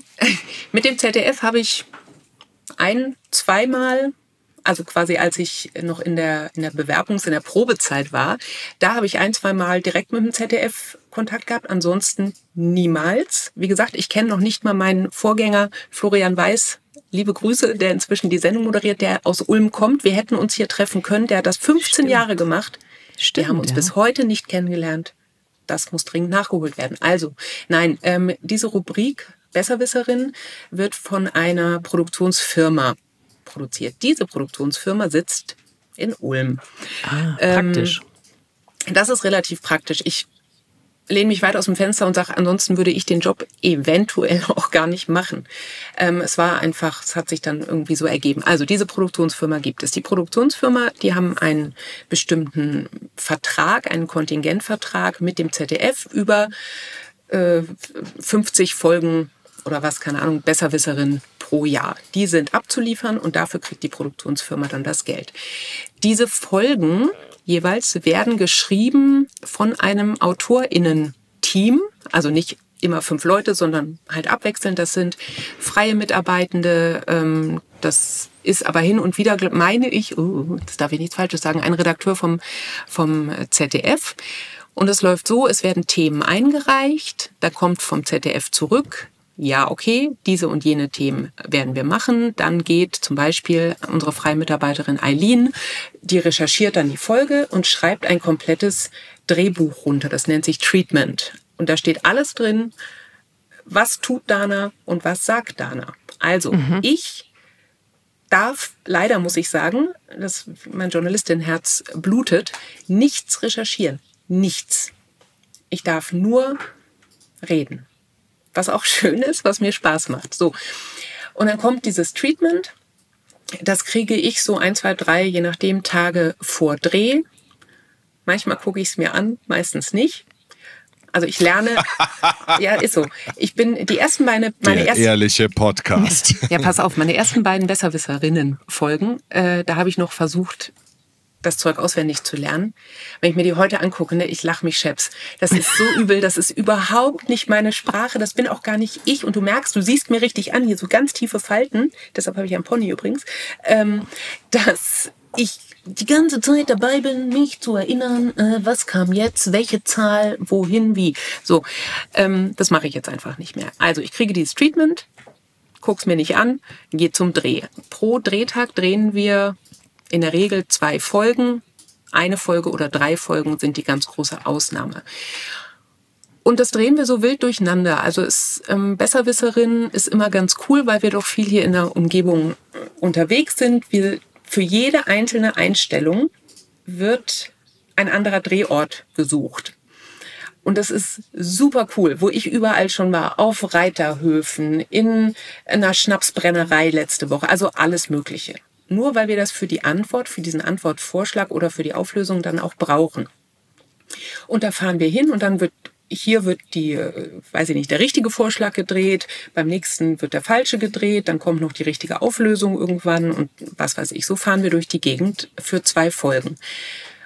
mit dem Z D F habe ich ein-, zweimal Also quasi als ich noch in der, in der Bewerbungs-, in der Probezeit war, da habe ich ein-, zwei Mal direkt mit dem Z D F Kontakt gehabt, ansonsten niemals. Wie gesagt, ich kenne noch nicht mal meinen Vorgänger Florian Weiß, liebe Grüße, der inzwischen die Sendung moderiert, der aus Ulm kommt. Wir hätten uns hier treffen können, der hat das fünfzehn Stimmt. Jahre gemacht. Stimmt, Wir haben uns ja. bis heute nicht kennengelernt. Das muss dringend nachgeholt werden. Also, nein, ähm, diese Rubrik Besserwisserin wird von einer Produktionsfirma produziert. Diese Produktionsfirma sitzt in Ulm. Ah, praktisch. Ähm, das ist relativ praktisch. Ich lehne mich weit aus dem Fenster und sage, ansonsten würde ich den Job eventuell auch gar nicht machen. Ähm, es war einfach, es hat sich dann irgendwie so ergeben. Also diese Produktionsfirma gibt es. Die Produktionsfirma, die haben einen bestimmten Vertrag, einen Kontingentvertrag mit dem Z D F über äh, fünfzig Folgen oder was, keine Ahnung, Besserwisserin pro Jahr. Die sind abzuliefern und dafür kriegt die Produktionsfirma dann das Geld. Diese Folgen jeweils werden geschrieben von einem AutorInnen-Team, also nicht immer fünf Leute, sondern halt abwechselnd. Das sind freie Mitarbeitende, ähm, das ist aber hin und wieder, meine ich, oh, das darf ich nichts Falsches sagen, ein Redakteur vom, vom Z D F. Und es läuft so, es werden Themen eingereicht, da kommt vom Z D F zurück, ja, okay, diese und jene Themen werden wir machen. Dann geht zum Beispiel unsere freie Mitarbeiterin Eileen, die recherchiert dann die Folge und schreibt ein komplettes Drehbuch runter. Das nennt sich Treatment. Und da steht alles drin, was tut Dana und was sagt Dana. Also mhm. ich darf, leider muss ich sagen, dass mein Journalistinnenherz blutet, nichts recherchieren. Nichts. Ich darf nur reden. Was auch schön ist, was mir Spaß macht. So. Und dann kommt dieses Treatment. Das kriege ich so ein, zwei, drei, je nachdem, Tage vor Dreh. Manchmal gucke ich es mir an, meistens nicht. Also ich lerne, ja, ist so. Ich bin die ersten beiden, meine Der ersten, ehrliche Podcast. Ja, pass auf, meine ersten beiden Besserwisserinnen-Folgen, äh, da habe ich noch versucht, das Zeug auswendig zu lernen. Wenn ich mir die heute angucke, ne, ich lache mich scheps. Das ist so übel, das ist überhaupt nicht meine Sprache, das bin auch gar nicht ich. Und du merkst, du siehst mir richtig an, hier so ganz tiefe Falten, deshalb habe ich einen Pony übrigens, ähm, dass ich die ganze Zeit dabei bin, mich zu erinnern, äh, was kam jetzt, welche Zahl, wohin, wie. So, ähm, das mache ich jetzt einfach nicht mehr. Also ich kriege dieses Treatment, guck's mir nicht an, gehe zum Dreh. Pro Drehtag drehen wir in der Regel zwei Folgen. Eine Folge oder drei Folgen sind die ganz große Ausnahme. Und das drehen wir so wild durcheinander. Also ist, ähm, Besserwisserin ist immer ganz cool, weil wir doch viel hier in der Umgebung unterwegs sind. Wir, für jede einzelne Einstellung wird ein anderer Drehort gesucht. Und das ist super cool, wo ich überall schon war, auf Reiterhöfen, in einer Schnapsbrennerei letzte Woche, also alles Mögliche. Nur weil wir das für die Antwort, für diesen Antwortvorschlag oder für die Auflösung dann auch brauchen. Und da fahren wir hin und dann wird, hier wird die, weiß ich nicht, der richtige Vorschlag gedreht, beim nächsten wird der falsche gedreht, dann kommt noch die richtige Auflösung irgendwann und was weiß ich. So fahren wir durch die Gegend für zwei Folgen.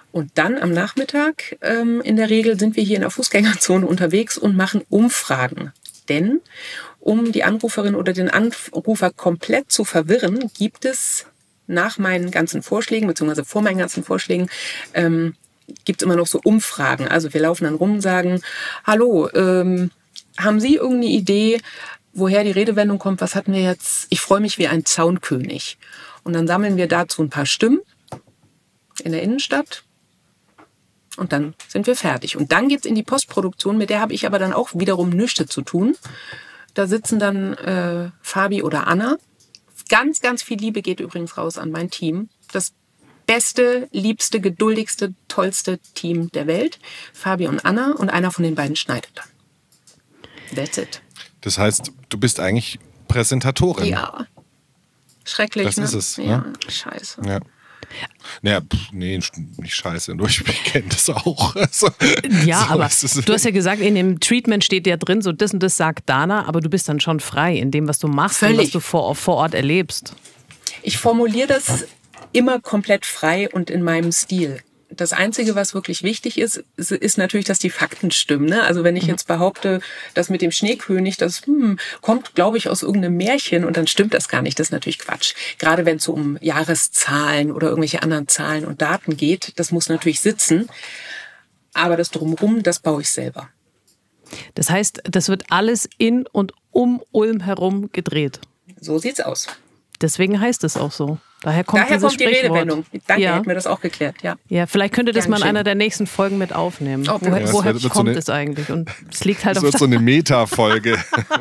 Und dann am Nachmittag ähm, in der Regel sind wir hier in der Fußgängerzone unterwegs und machen Umfragen. Denn um die Anruferin oder den Anrufer komplett zu verwirren, gibt es nach meinen ganzen Vorschlägen, beziehungsweise vor meinen ganzen Vorschlägen, ähm, gibt es immer noch so Umfragen. Also wir laufen dann rum und sagen, hallo, ähm, haben Sie irgendeine Idee, woher die Redewendung kommt, was hatten wir jetzt? Ich freue mich wie ein Zaunkönig. Und dann sammeln wir dazu ein paar Stimmen in der Innenstadt. Und dann sind wir fertig. Und dann geht's in die Postproduktion, mit der habe ich aber dann auch wiederum nichts zu tun. Da sitzen dann äh, Fabi oder Anna. Ganz, ganz viel Liebe geht übrigens raus an mein Team. Das beste, liebste, geduldigste, tollste Team der Welt. Fabi und Anna und einer von den beiden schneidet dann. That's it. Das heißt, du bist eigentlich Präsentatorin. Ja. Schrecklich, das ne? ist es. Ja, ne? scheiße. Ja. Naja, pff, nee, nicht scheiße. Ich kenne das auch. Also, ja, so aber ist es. Du hast ja gesagt, in dem Treatment steht ja drin, so das und das sagt Dana, aber du bist dann schon frei in dem, was du machst Völlig. und was du vor, vor Ort erlebst. Ich formuliere das immer komplett frei und in meinem Stil. Das Einzige, was wirklich wichtig ist, ist natürlich, dass die Fakten stimmen. Ne? Also wenn ich jetzt behaupte, das mit dem Schneekönig, das hm, kommt, glaube ich, aus irgendeinem Märchen und dann stimmt das gar nicht. Das ist natürlich Quatsch. Gerade wenn es so um Jahreszahlen oder irgendwelche anderen Zahlen und Daten geht, das muss natürlich sitzen. Aber das Drumherum, das baue ich selber. Das heißt, das wird alles in und um Ulm herum gedreht. So sieht's aus. Deswegen heißt es auch so. Daher kommt, Daher kommt die Sprichwort. Redewendung. Danke, ja. hätten wir das auch geklärt. Ja, ja vielleicht könnte das Gern mal in schön. einer der nächsten Folgen mit aufnehmen. Oh, woher ja, woher wird, wird kommt so eine, es eigentlich? Und es liegt halt das auf wird so eine Meta-Folge.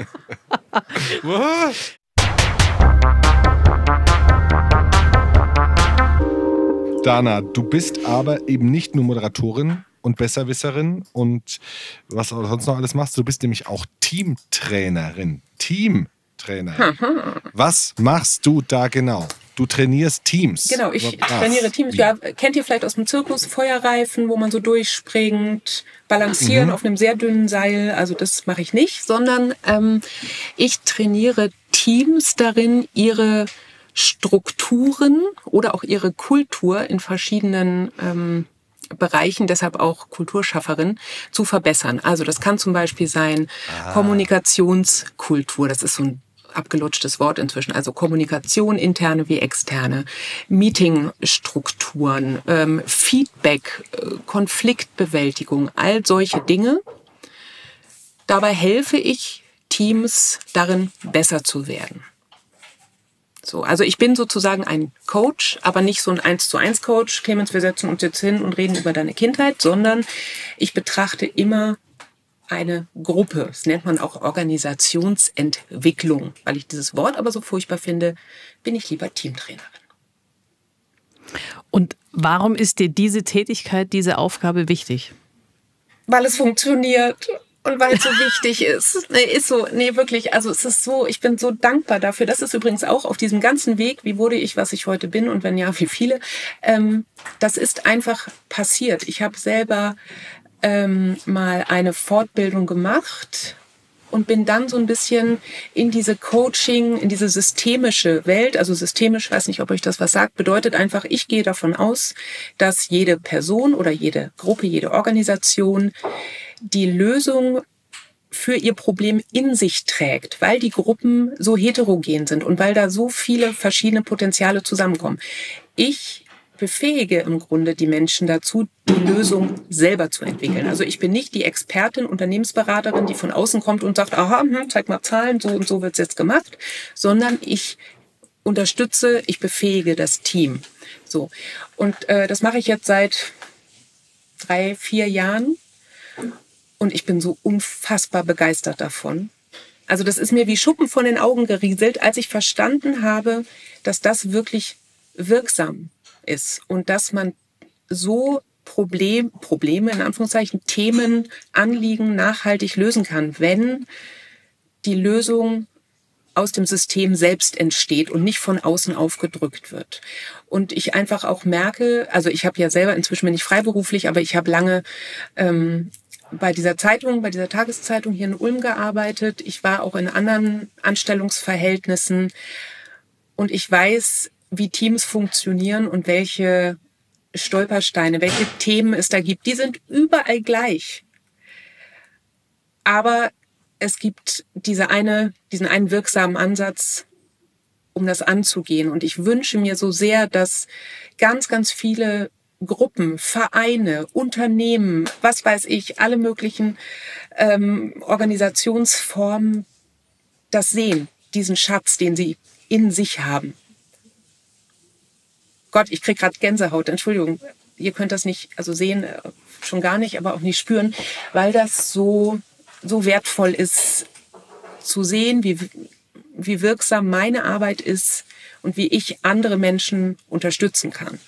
Dana, du bist aber eben nicht nur Moderatorin und Besserwisserin und was du sonst noch alles machst. Du bist nämlich auch Teamtrainerin. Teamtrainerin. Was machst du da genau? Du trainierst Teams. Genau, ich Was? trainiere Teams. Ja, kennt ihr vielleicht aus dem Zirkus Feuerreifen, wo man so durchspringt, balancieren mhm. auf einem sehr dünnen Seil. Also das mache ich nicht, sondern ähm, ich trainiere Teams darin, ihre Strukturen oder auch ihre Kultur in verschiedenen ähm, Bereichen, deshalb auch Kulturschafferin, zu verbessern. Also das kann zum Beispiel sein ah. Kommunikationskultur. Das ist so ein abgelutschtes Wort inzwischen. Also Kommunikation, interne wie externe, Meetingstrukturen, ähm, Feedback, äh, Konfliktbewältigung, all solche Dinge. Dabei helfe ich Teams darin, besser zu werden. So, also ich bin sozusagen ein Coach, aber nicht so ein eins zu eins Coach. Clemens, wir setzen uns jetzt hin und reden über deine Kindheit, sondern ich betrachte immer eine Gruppe. Das nennt man auch Organisationsentwicklung. Weil ich dieses Wort aber so furchtbar finde, bin ich lieber Teamtrainerin. Und warum ist dir diese Tätigkeit, diese Aufgabe wichtig? Weil es funktioniert. Und weil es so wichtig ist. Nee, ist so, nee, wirklich, also es ist so, ich bin so dankbar dafür. Das ist übrigens auch auf diesem ganzen Weg, wie wurde ich, was ich heute bin und wenn ja, wie viele. Ähm, das ist einfach passiert. Ich habe selber ähm, mal eine Fortbildung gemacht und bin dann so ein bisschen in diese Coaching, in diese systemische Welt, also systemisch, weiß nicht, ob euch das was sagt, bedeutet einfach, ich gehe davon aus, dass jede Person oder jede Gruppe, jede Organisation die Lösung für ihr Problem in sich trägt, weil die Gruppen so heterogen sind und weil da so viele verschiedene Potenziale zusammenkommen. Ich befähige im Grunde die Menschen dazu, die Lösung selber zu entwickeln. Also ich bin nicht die Expertin, Unternehmensberaterin, die von außen kommt und sagt, aha, hm, zeig mal Zahlen, so und so wird's jetzt gemacht, sondern ich unterstütze, ich befähige das Team. So. Und äh, das mache ich jetzt seit drei, vier Jahren. Und ich bin so unfassbar begeistert davon. Also das ist mir wie Schuppen von den Augen gerieselt, als ich verstanden habe, dass das wirklich wirksam ist und dass man so Problem, Probleme, in Anführungszeichen, Themen, Anliegen nachhaltig lösen kann, wenn die Lösung aus dem System selbst entsteht und nicht von außen aufgedrückt wird. Und ich einfach auch merke, also ich habe ja selber, inzwischen bin ich freiberuflich, aber ich habe lange ähm, bei dieser Zeitung, bei dieser Tageszeitung hier in Ulm gearbeitet. Ich war auch in anderen Anstellungsverhältnissen und ich weiß, wie Teams funktionieren und welche Stolpersteine, welche Themen es da gibt, die sind überall gleich. Aber es gibt diese eine, diesen einen wirksamen Ansatz, um das anzugehen. Und ich wünsche mir so sehr, dass ganz, ganz viele Gruppen, Vereine, Unternehmen, was weiß ich, alle möglichen ähm, Organisationsformen das sehen, diesen Schatz, den sie in sich haben. Gott, ich kriege gerade Gänsehaut, Entschuldigung, ihr könnt das nicht also sehen, schon gar nicht, aber auch nicht spüren, weil das so, so wertvoll ist, zu sehen, wie, wie wirksam meine Arbeit ist und wie ich andere Menschen unterstützen kann.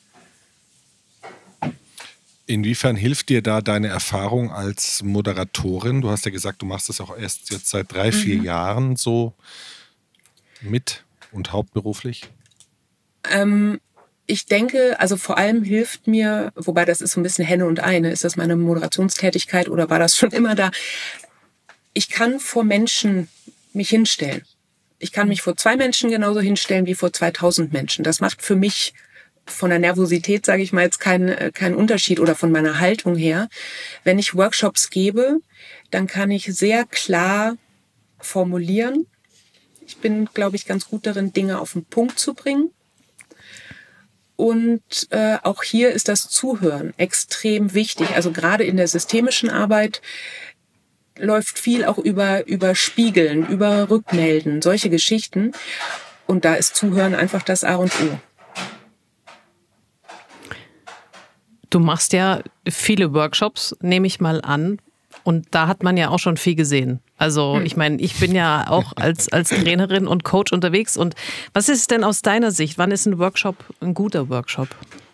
Inwiefern hilft dir da deine Erfahrung als Moderatorin? Du hast ja gesagt, du machst das auch erst jetzt seit drei, vier mhm. Jahren so mit und hauptberuflich. Ähm, ich denke, also vor allem hilft mir, wobei das ist so ein bisschen Henne und Ei, ne? Ist das meine Moderationstätigkeit oder war das schon immer da? Ich kann vor Menschen mich hinstellen. Ich kann mich vor zwei Menschen genauso hinstellen wie vor zweitausend Menschen. Das macht für mich von der Nervosität, sage ich mal, jetzt keinen keinen Unterschied oder von meiner Haltung her. Wenn ich Workshops gebe, dann kann ich sehr klar formulieren. Ich bin, glaube ich, ganz gut darin, Dinge auf den Punkt zu bringen. Und äh, auch hier ist das Zuhören extrem wichtig. Also gerade in der systemischen Arbeit läuft viel auch über, über Spiegeln, über Rückmelden, solche Geschichten. Und da ist Zuhören einfach das A und O. Du machst ja viele Workshops, nehme ich mal an. Und da hat man ja auch schon viel gesehen. Also ich meine, ich bin ja auch als, als Trainerin und Coach unterwegs. Und was ist es denn aus deiner Sicht? Wann ist ein Workshop ein guter Workshop?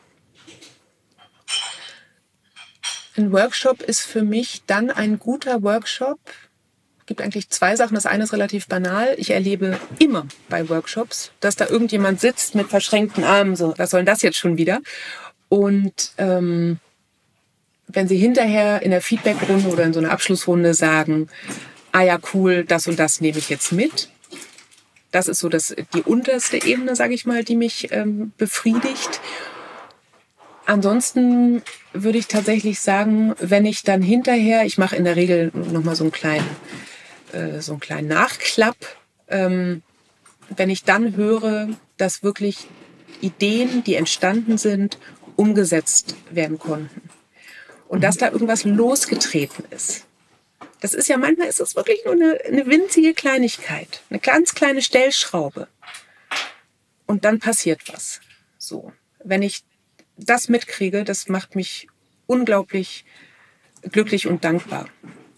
Ein Workshop ist für mich dann ein guter Workshop. Es gibt eigentlich zwei Sachen. Das eine ist relativ banal. Ich erlebe immer bei Workshops, dass da irgendjemand sitzt mit verschränkten Armen. So, was soll denn das jetzt schon wieder? Und ähm, wenn sie hinterher in der Feedbackrunde oder in so einer Abschlussrunde sagen, ah ja, cool, das und das nehme ich jetzt mit. Das ist so das, die unterste Ebene, sage ich mal, die mich ähm, befriedigt. Ansonsten würde ich tatsächlich sagen, wenn ich dann hinterher, ich mache in der Regel nochmal so einen kleinen, äh, so einen kleinen Nachklapp, ähm, wenn ich dann höre, dass wirklich Ideen, die entstanden sind, umgesetzt werden konnten. Und dass da irgendwas losgetreten ist. Das ist ja, manchmal ist es wirklich nur eine, eine winzige Kleinigkeit. Eine ganz kleine Stellschraube. Und dann passiert was. So. Wenn ich das mitkriege, das macht mich unglaublich glücklich und dankbar.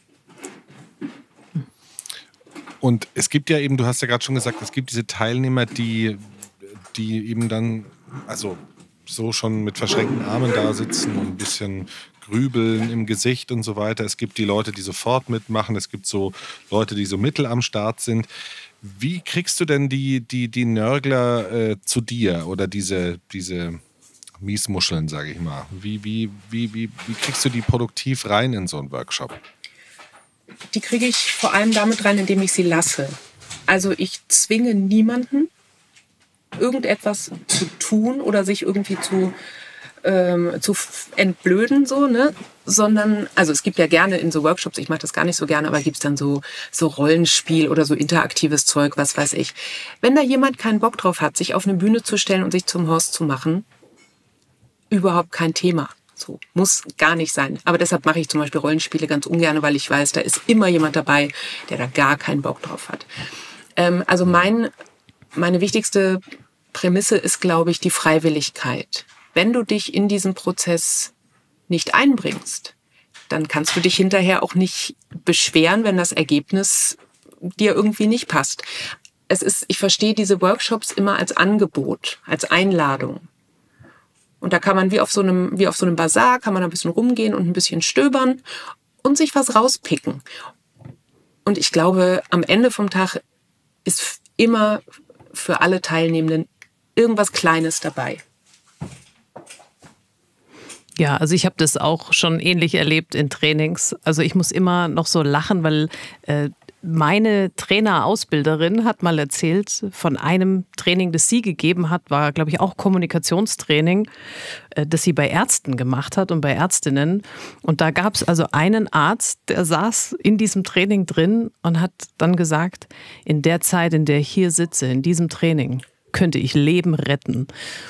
Und es gibt ja eben, du hast ja gerade schon gesagt, es gibt diese Teilnehmer, die, die eben dann, also so schon mit verschränkten Armen da sitzen und ein bisschen grübeln im Gesicht und so weiter. Es gibt die Leute, die sofort mitmachen. Es gibt so Leute, die so mittel am Start sind. Wie kriegst du denn die, die, die Nörgler äh, zu dir oder diese, diese Miesmuscheln, sage ich mal? Wie, wie, wie, wie, wie kriegst du die produktiv rein in so einen Workshop? Die kriege ich vor allem damit rein, indem ich sie lasse. Also ich zwinge niemanden, irgendetwas zu tun oder sich irgendwie zu, ähm, zu entblöden, so, ne? Sondern, also es gibt ja gerne in so Workshops, ich mache das gar nicht so gerne, aber gibt es dann so, so Rollenspiel oder so interaktives Zeug, was weiß ich. Wenn da jemand keinen Bock drauf hat, sich auf eine Bühne zu stellen und sich zum Horst zu machen, überhaupt kein Thema. So, muss gar nicht sein. Aber deshalb mache ich zum Beispiel Rollenspiele ganz ungern, weil ich weiß, da ist immer jemand dabei, der da gar keinen Bock drauf hat. Ähm, also mein Meine wichtigste Prämisse ist, glaube ich, die Freiwilligkeit. Wenn du dich in diesen Prozess nicht einbringst, dann kannst du dich hinterher auch nicht beschweren, wenn das Ergebnis dir irgendwie nicht passt. Es ist, ich verstehe diese Workshops immer als Angebot, als Einladung. Und da kann man wie auf so einem, wie auf so einem Bazar, kann man ein bisschen rumgehen und ein bisschen stöbern und sich was rauspicken. Und ich glaube, am Ende vom Tag ist immer für alle Teilnehmenden irgendwas Kleines dabei. Ja, also ich habe das auch schon ähnlich erlebt in Trainings. Also ich muss immer noch so lachen, weil äh, meine Trainerausbilderin hat mal erzählt von einem Training, das sie gegeben hat, war, glaube ich, auch Kommunikationstraining, das sie bei Ärzten gemacht hat und bei Ärztinnen. Und da gab es also einen Arzt, der saß in diesem Training drin und hat dann gesagt, in der Zeit, in der ich hier sitze, in diesem Training, könnte ich Leben retten.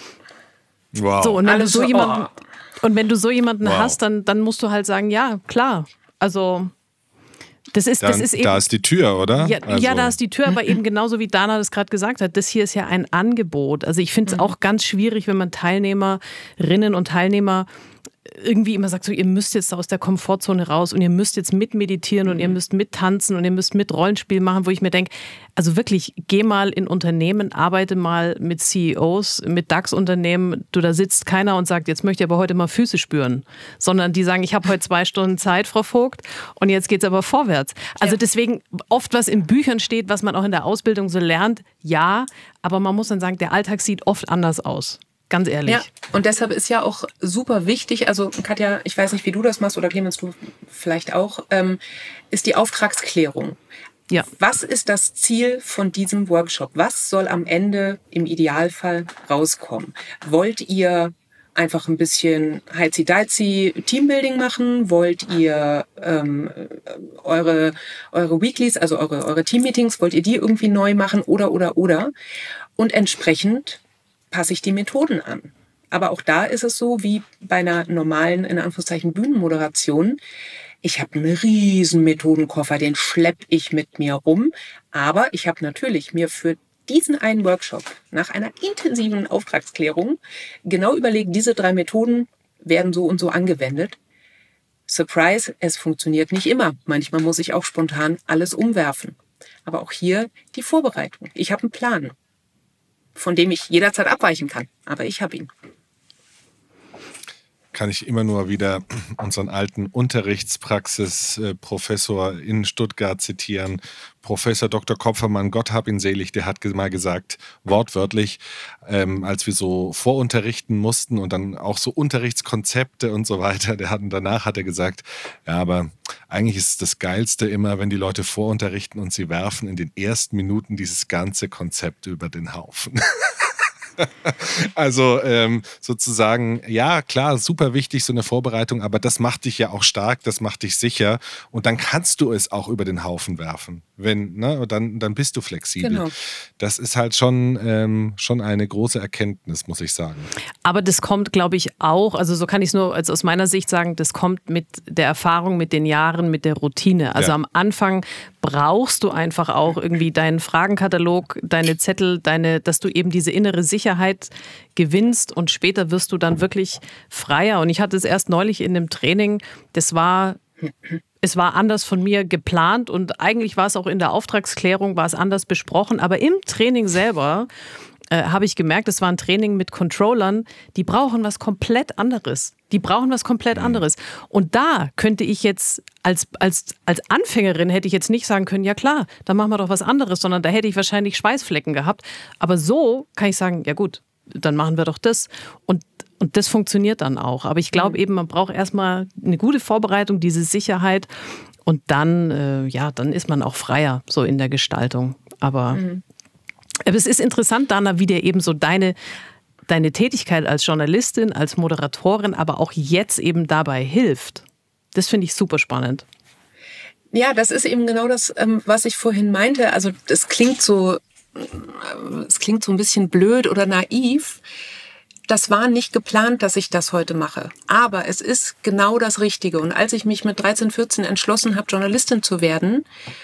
Wow. So, und wenn Alles du so so, jemanden, oh. und wenn du so jemanden Wow. hast, dann, dann musst du halt sagen, ja, klar, also das ist, Dann, das ist eben, da ist die Tür, oder? ja, Also, ja, da ist die Tür, aber eben genauso wie Dana das gerade gesagt hat, das hier ist ja ein Angebot. Also ich finde es auch ganz schwierig, wenn man Teilnehmerinnen und Teilnehmer irgendwie immer sagt, so, ihr müsst jetzt aus der Komfortzone raus und ihr müsst jetzt mitmeditieren und ihr müsst mittanzen und ihr müsst mit Rollenspiel machen, wo ich mir denke, also wirklich, geh mal in Unternehmen, arbeite mal mit C E Os, mit DAX-Unternehmen, du, da sitzt keiner und sagt, jetzt möchte ich aber heute mal Füße spüren, sondern die sagen, ich habe heute zwei Stunden Zeit, Frau Vogt, und jetzt geht's aber vorwärts. Also Ja. deswegen, oft was in Büchern steht, was man auch in der Ausbildung so lernt, ja, aber man muss dann sagen, der Alltag sieht oft anders aus. Ganz ehrlich. Ja, und deshalb ist ja auch super wichtig, also Katja, ich weiß nicht, wie du das machst oder Clemens, du vielleicht auch, ähm, ist die Auftragsklärung. Ja. Was ist das Ziel von diesem Workshop? Was soll am Ende im Idealfall rauskommen? Wollt ihr einfach ein bisschen Heizi-Deizi Teambuilding machen? Wollt ihr ähm, eure, eure Weeklies, also eure, eure Teammeetings, wollt ihr die irgendwie neu machen oder, oder, oder? Und entsprechend passe ich die Methoden an. Aber auch da ist es so, wie bei einer normalen, in Anführungszeichen, Bühnenmoderation. Ich habe einen riesen Methodenkoffer, den schlepp ich mit mir rum. Aber ich habe natürlich mir für diesen einen Workshop nach einer intensiven Auftragsklärung genau überlegt, diese drei Methoden werden so und so angewendet. Surprise, es funktioniert nicht immer. Manchmal muss ich auch spontan alles umwerfen. Aber auch hier die Vorbereitung. Ich habe einen Plan, von dem ich jederzeit abweichen kann. Aber ich habe ihn. Kann ich immer nur wieder unseren alten Unterrichtspraxis-Professor in Stuttgart zitieren. Professor Doktor Kopfermann, Gott hab ihn selig, der hat mal gesagt, wortwörtlich, ähm, als wir so vorunterrichten mussten und dann auch so Unterrichtskonzepte und so weiter, der hat, danach hat er gesagt, ja, aber eigentlich ist das Geilste immer, wenn die Leute vorunterrichten und sie werfen in den ersten Minuten dieses ganze Konzept über den Haufen. Also ähm, sozusagen, ja klar, super wichtig, so eine Vorbereitung, aber das macht dich ja auch stark, das macht dich sicher und dann kannst du es auch über den Haufen werfen, wenn, ne, dann, dann bist du flexibel. Genau. Das ist halt schon, ähm, schon eine große Erkenntnis, muss ich sagen. Aber das kommt, glaube ich, auch, also so kann ich es nur also aus meiner Sicht sagen, das kommt mit der Erfahrung, mit den Jahren, mit der Routine. Also Ja. am Anfang brauchst du einfach auch irgendwie deinen Fragenkatalog, deine Zettel, deine, dass du eben diese innere Sicherheit gewinnst und später wirst du dann wirklich freier. Und ich hatte es erst neulich in einem Training, das war, es war anders von mir geplant und eigentlich war es auch in der Auftragsklärung, war es anders besprochen, aber im Training selber äh, habe ich gemerkt, es war ein Training mit Controllern, die brauchen was komplett anderes. Die brauchen was komplett anderes. Und da könnte ich jetzt als, als, als Anfängerin hätte ich jetzt nicht sagen können, ja klar, dann machen wir doch was anderes, sondern da hätte ich wahrscheinlich Schweißflecken gehabt. Aber so kann ich sagen, ja gut, dann machen wir doch das. Und, und das funktioniert dann auch. Aber ich glaube eben, man braucht erstmal eine gute Vorbereitung, diese Sicherheit. Und dann, äh, ja, dann ist man auch freier so in der Gestaltung. Aber, mhm. aber es ist interessant, Dana, wie dir eben so deine deine Tätigkeit als Journalistin, als Moderatorin, aber auch jetzt eben dabei hilft. Das finde ich super spannend. Ja, das ist eben genau das, was ich vorhin meinte. Also das klingt so, es klingt so ein bisschen blöd oder naiv. Das war nicht geplant, dass ich das heute mache. Aber es ist genau das Richtige. Und als ich mich mit dreizehn, vierzehn entschlossen habe, Journalistin zu werden,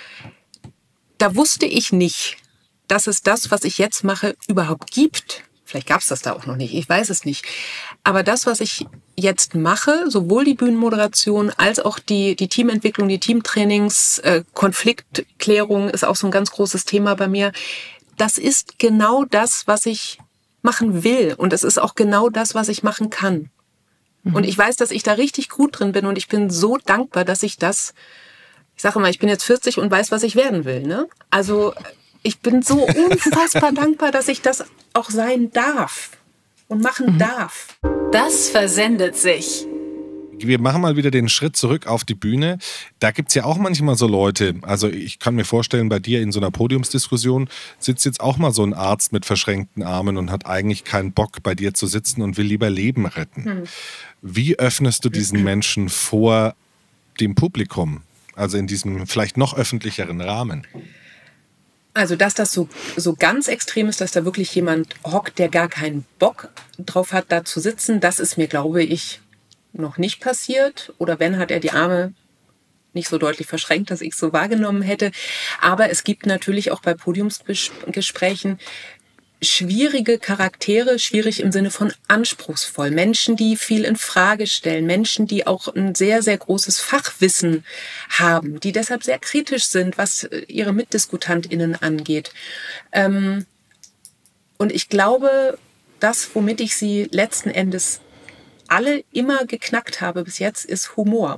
da wusste ich nicht, dass es das, was ich jetzt mache, überhaupt gibt. Vielleicht gab es das da auch noch nicht, ich weiß es nicht. Aber das, was ich jetzt mache, sowohl die Bühnenmoderation als auch die, die Teamentwicklung, die Teamtrainings, äh, Konfliktklärung ist auch so ein ganz großes Thema bei mir. Das ist genau das, was ich machen will. Und es ist auch genau das, was ich machen kann. Mhm. Und ich weiß, dass ich da richtig gut drin bin und ich bin so dankbar, dass ich das, ich sage mal, ich bin jetzt vierzig und weiß, was ich werden will, ne? Also ich bin so unfassbar dankbar, dass ich das auch sein darf und machen mhm. darf. Das versendet sich. wir machen mal wieder den Schritt zurück auf die Bühne. Da gibt es ja auch manchmal so Leute, also ich kann mir vorstellen, bei dir in so einer Podiumsdiskussion sitzt jetzt auch mal so ein Arzt mit verschränkten Armen und hat eigentlich keinen Bock, bei dir zu sitzen und will lieber Leben retten. Hm. Wie öffnest du diesen Menschen vor dem Publikum? Also in diesem vielleicht noch öffentlicheren Rahmen? Also, dass das so, so ganz extrem ist, dass da wirklich jemand hockt, der gar keinen Bock drauf hat, da zu sitzen, das ist mir, glaube ich, noch nicht passiert. Oder wenn, hat er die Arme nicht so deutlich verschränkt, dass ich es so wahrgenommen hätte. Aber es gibt natürlich auch bei Podiumsgesprächen schwierige Charaktere, schwierig im Sinne von anspruchsvoll. Menschen, die viel in Frage stellen, Menschen, die auch ein sehr, sehr großes Fachwissen haben, die deshalb sehr kritisch sind, was ihre MitdiskutantInnen angeht. Ähm, und ich glaube, das, womit ich sie letzten Endes alle immer geknackt habe bis jetzt, ist Humor.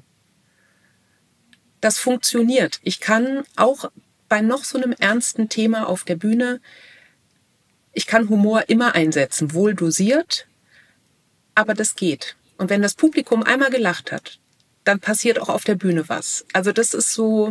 Das funktioniert. Ich kann auch bei noch so einem ernsten Thema auf der Bühne, ich kann Humor immer einsetzen, wohl dosiert, aber das geht. Und wenn das Publikum einmal gelacht hat, dann passiert auch auf der Bühne was. Also das ist so,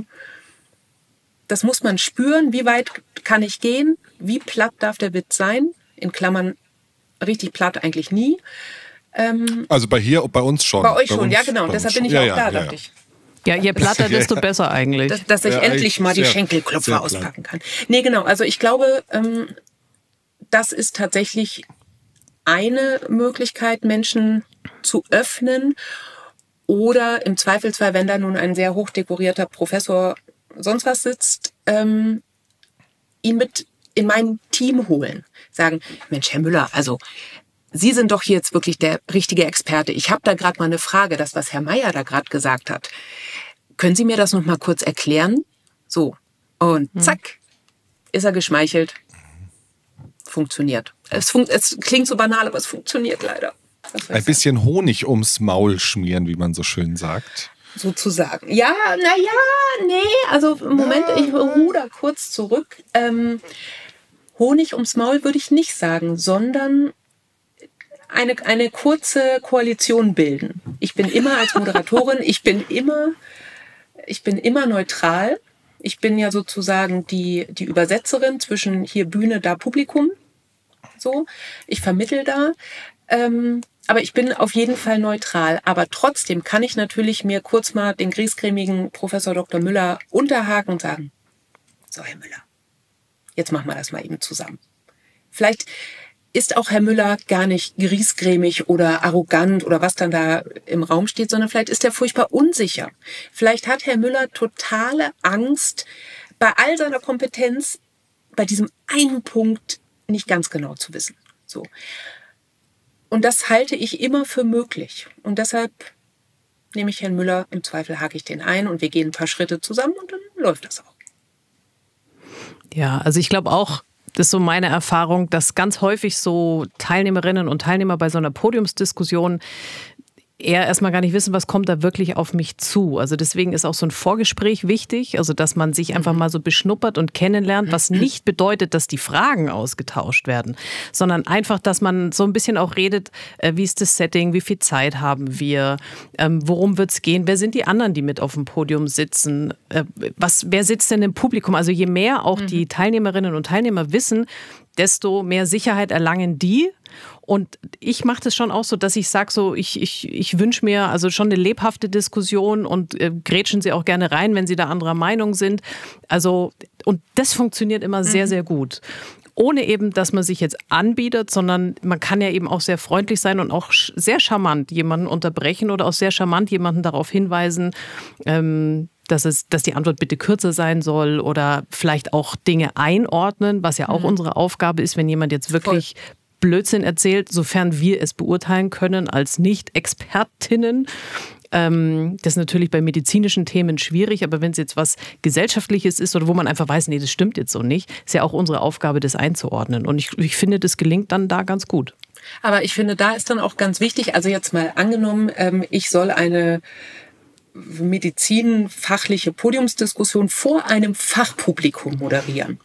das muss man spüren, wie weit kann ich gehen, wie platt darf der Witz sein, in Klammern richtig platt eigentlich nie. Ähm, also bei hier, bei uns schon. Bei euch bei schon, uns, ja genau, deshalb bin ich ja, auch ja, da, ja, dachte ja. ich. Ja, je platter, desto ja, ja. besser eigentlich. Dass, dass ich ja, endlich mal die sehr, Schenkelklopfer sehr auspacken kann. Nee, genau, also ich glaube, ähm, das ist tatsächlich eine Möglichkeit, Menschen zu öffnen oder im Zweifelsfall, wenn da nun ein sehr hochdekorierter Professor sonst was sitzt, ähm, ihn mit in mein Team holen. Sagen, Mensch, Herr Müller, also Sie sind doch jetzt wirklich der richtige Experte. Ich habe da gerade mal eine Frage, das, was Herr Meier da gerade gesagt hat. Können Sie mir das noch mal kurz erklären? So, und zack, ist er geschmeichelt. Funktioniert. Es, fun- es klingt so banal, aber es funktioniert leider. Ein bisschen Honig ums Maul schmieren, wie man so schön sagt. Sozusagen. Ja, naja, nee, also im Moment, ja. Ich ruder kurz zurück. Ähm, Honig ums Maul würde ich nicht sagen, sondern eine, eine kurze Koalition bilden. Ich bin immer als Moderatorin, ich bin immer, ich bin immer neutral. Ich bin ja sozusagen die, die Übersetzerin zwischen hier Bühne, da Publikum. So, ich vermittel da. Ähm, aber ich bin auf jeden Fall neutral. Aber trotzdem kann ich natürlich mir kurz mal den griesgrämigen Professor Doktor Müller unterhaken und sagen, so Herr Müller, jetzt machen wir das mal eben zusammen. Vielleicht ist auch Herr Müller gar nicht griesgrämig oder arrogant oder was dann da im Raum steht, sondern vielleicht ist er furchtbar unsicher. Vielleicht hat Herr Müller totale Angst, bei all seiner Kompetenz bei diesem einen Punkt nicht ganz genau zu wissen. So. Und das halte ich immer für möglich. Und deshalb nehme ich Herrn Müller, im Zweifel hake ich den ein und wir gehen ein paar Schritte zusammen und dann läuft das auch. Ja, also ich glaube auch, das ist so meine Erfahrung, dass ganz häufig so Teilnehmerinnen und Teilnehmer bei so einer Podiumsdiskussion eher erstmal gar nicht wissen, was kommt da wirklich auf mich zu. Also deswegen ist auch so ein Vorgespräch wichtig, also dass man sich einfach mal so beschnuppert und kennenlernt, was nicht bedeutet, dass die Fragen ausgetauscht werden, sondern einfach, dass man so ein bisschen auch redet, äh, wie ist das Setting, wie viel Zeit haben wir, ähm, worum wird es gehen, wer sind die anderen, die mit auf dem Podium sitzen, äh, was, wer sitzt denn im Publikum? Also je mehr auch mhm. die Teilnehmerinnen und Teilnehmer wissen, desto mehr Sicherheit erlangen die. Und ich mache das schon auch so, dass ich sage so, ich, ich, ich wünsche mir also schon eine lebhafte Diskussion und äh, grätschen Sie auch gerne rein, wenn Sie da anderer Meinung sind. Also, und das funktioniert immer sehr, sehr gut. Ohne eben, dass man sich jetzt anbietet, sondern man kann ja eben auch sehr freundlich sein und auch sehr charmant jemanden unterbrechen oder auch sehr charmant jemanden darauf hinweisen, ähm, dass, es, dass die Antwort bitte kürzer sein soll oder vielleicht auch Dinge einordnen, was ja auch mhm. unsere Aufgabe ist, wenn jemand jetzt wirklich Voll. Blödsinn erzählt, sofern wir es beurteilen können als Nicht-Expertinnen. Ähm, das ist natürlich bei medizinischen Themen schwierig, aber wenn es jetzt was Gesellschaftliches ist oder wo man einfach weiß, nee, das stimmt jetzt so nicht, ist ja auch unsere Aufgabe, das einzuordnen. Und ich, ich finde, das gelingt dann da ganz gut. Aber ich finde, da ist dann auch ganz wichtig, also jetzt mal angenommen, ähm, ich soll eine medizinfachliche Podiumsdiskussion vor einem Fachpublikum moderieren.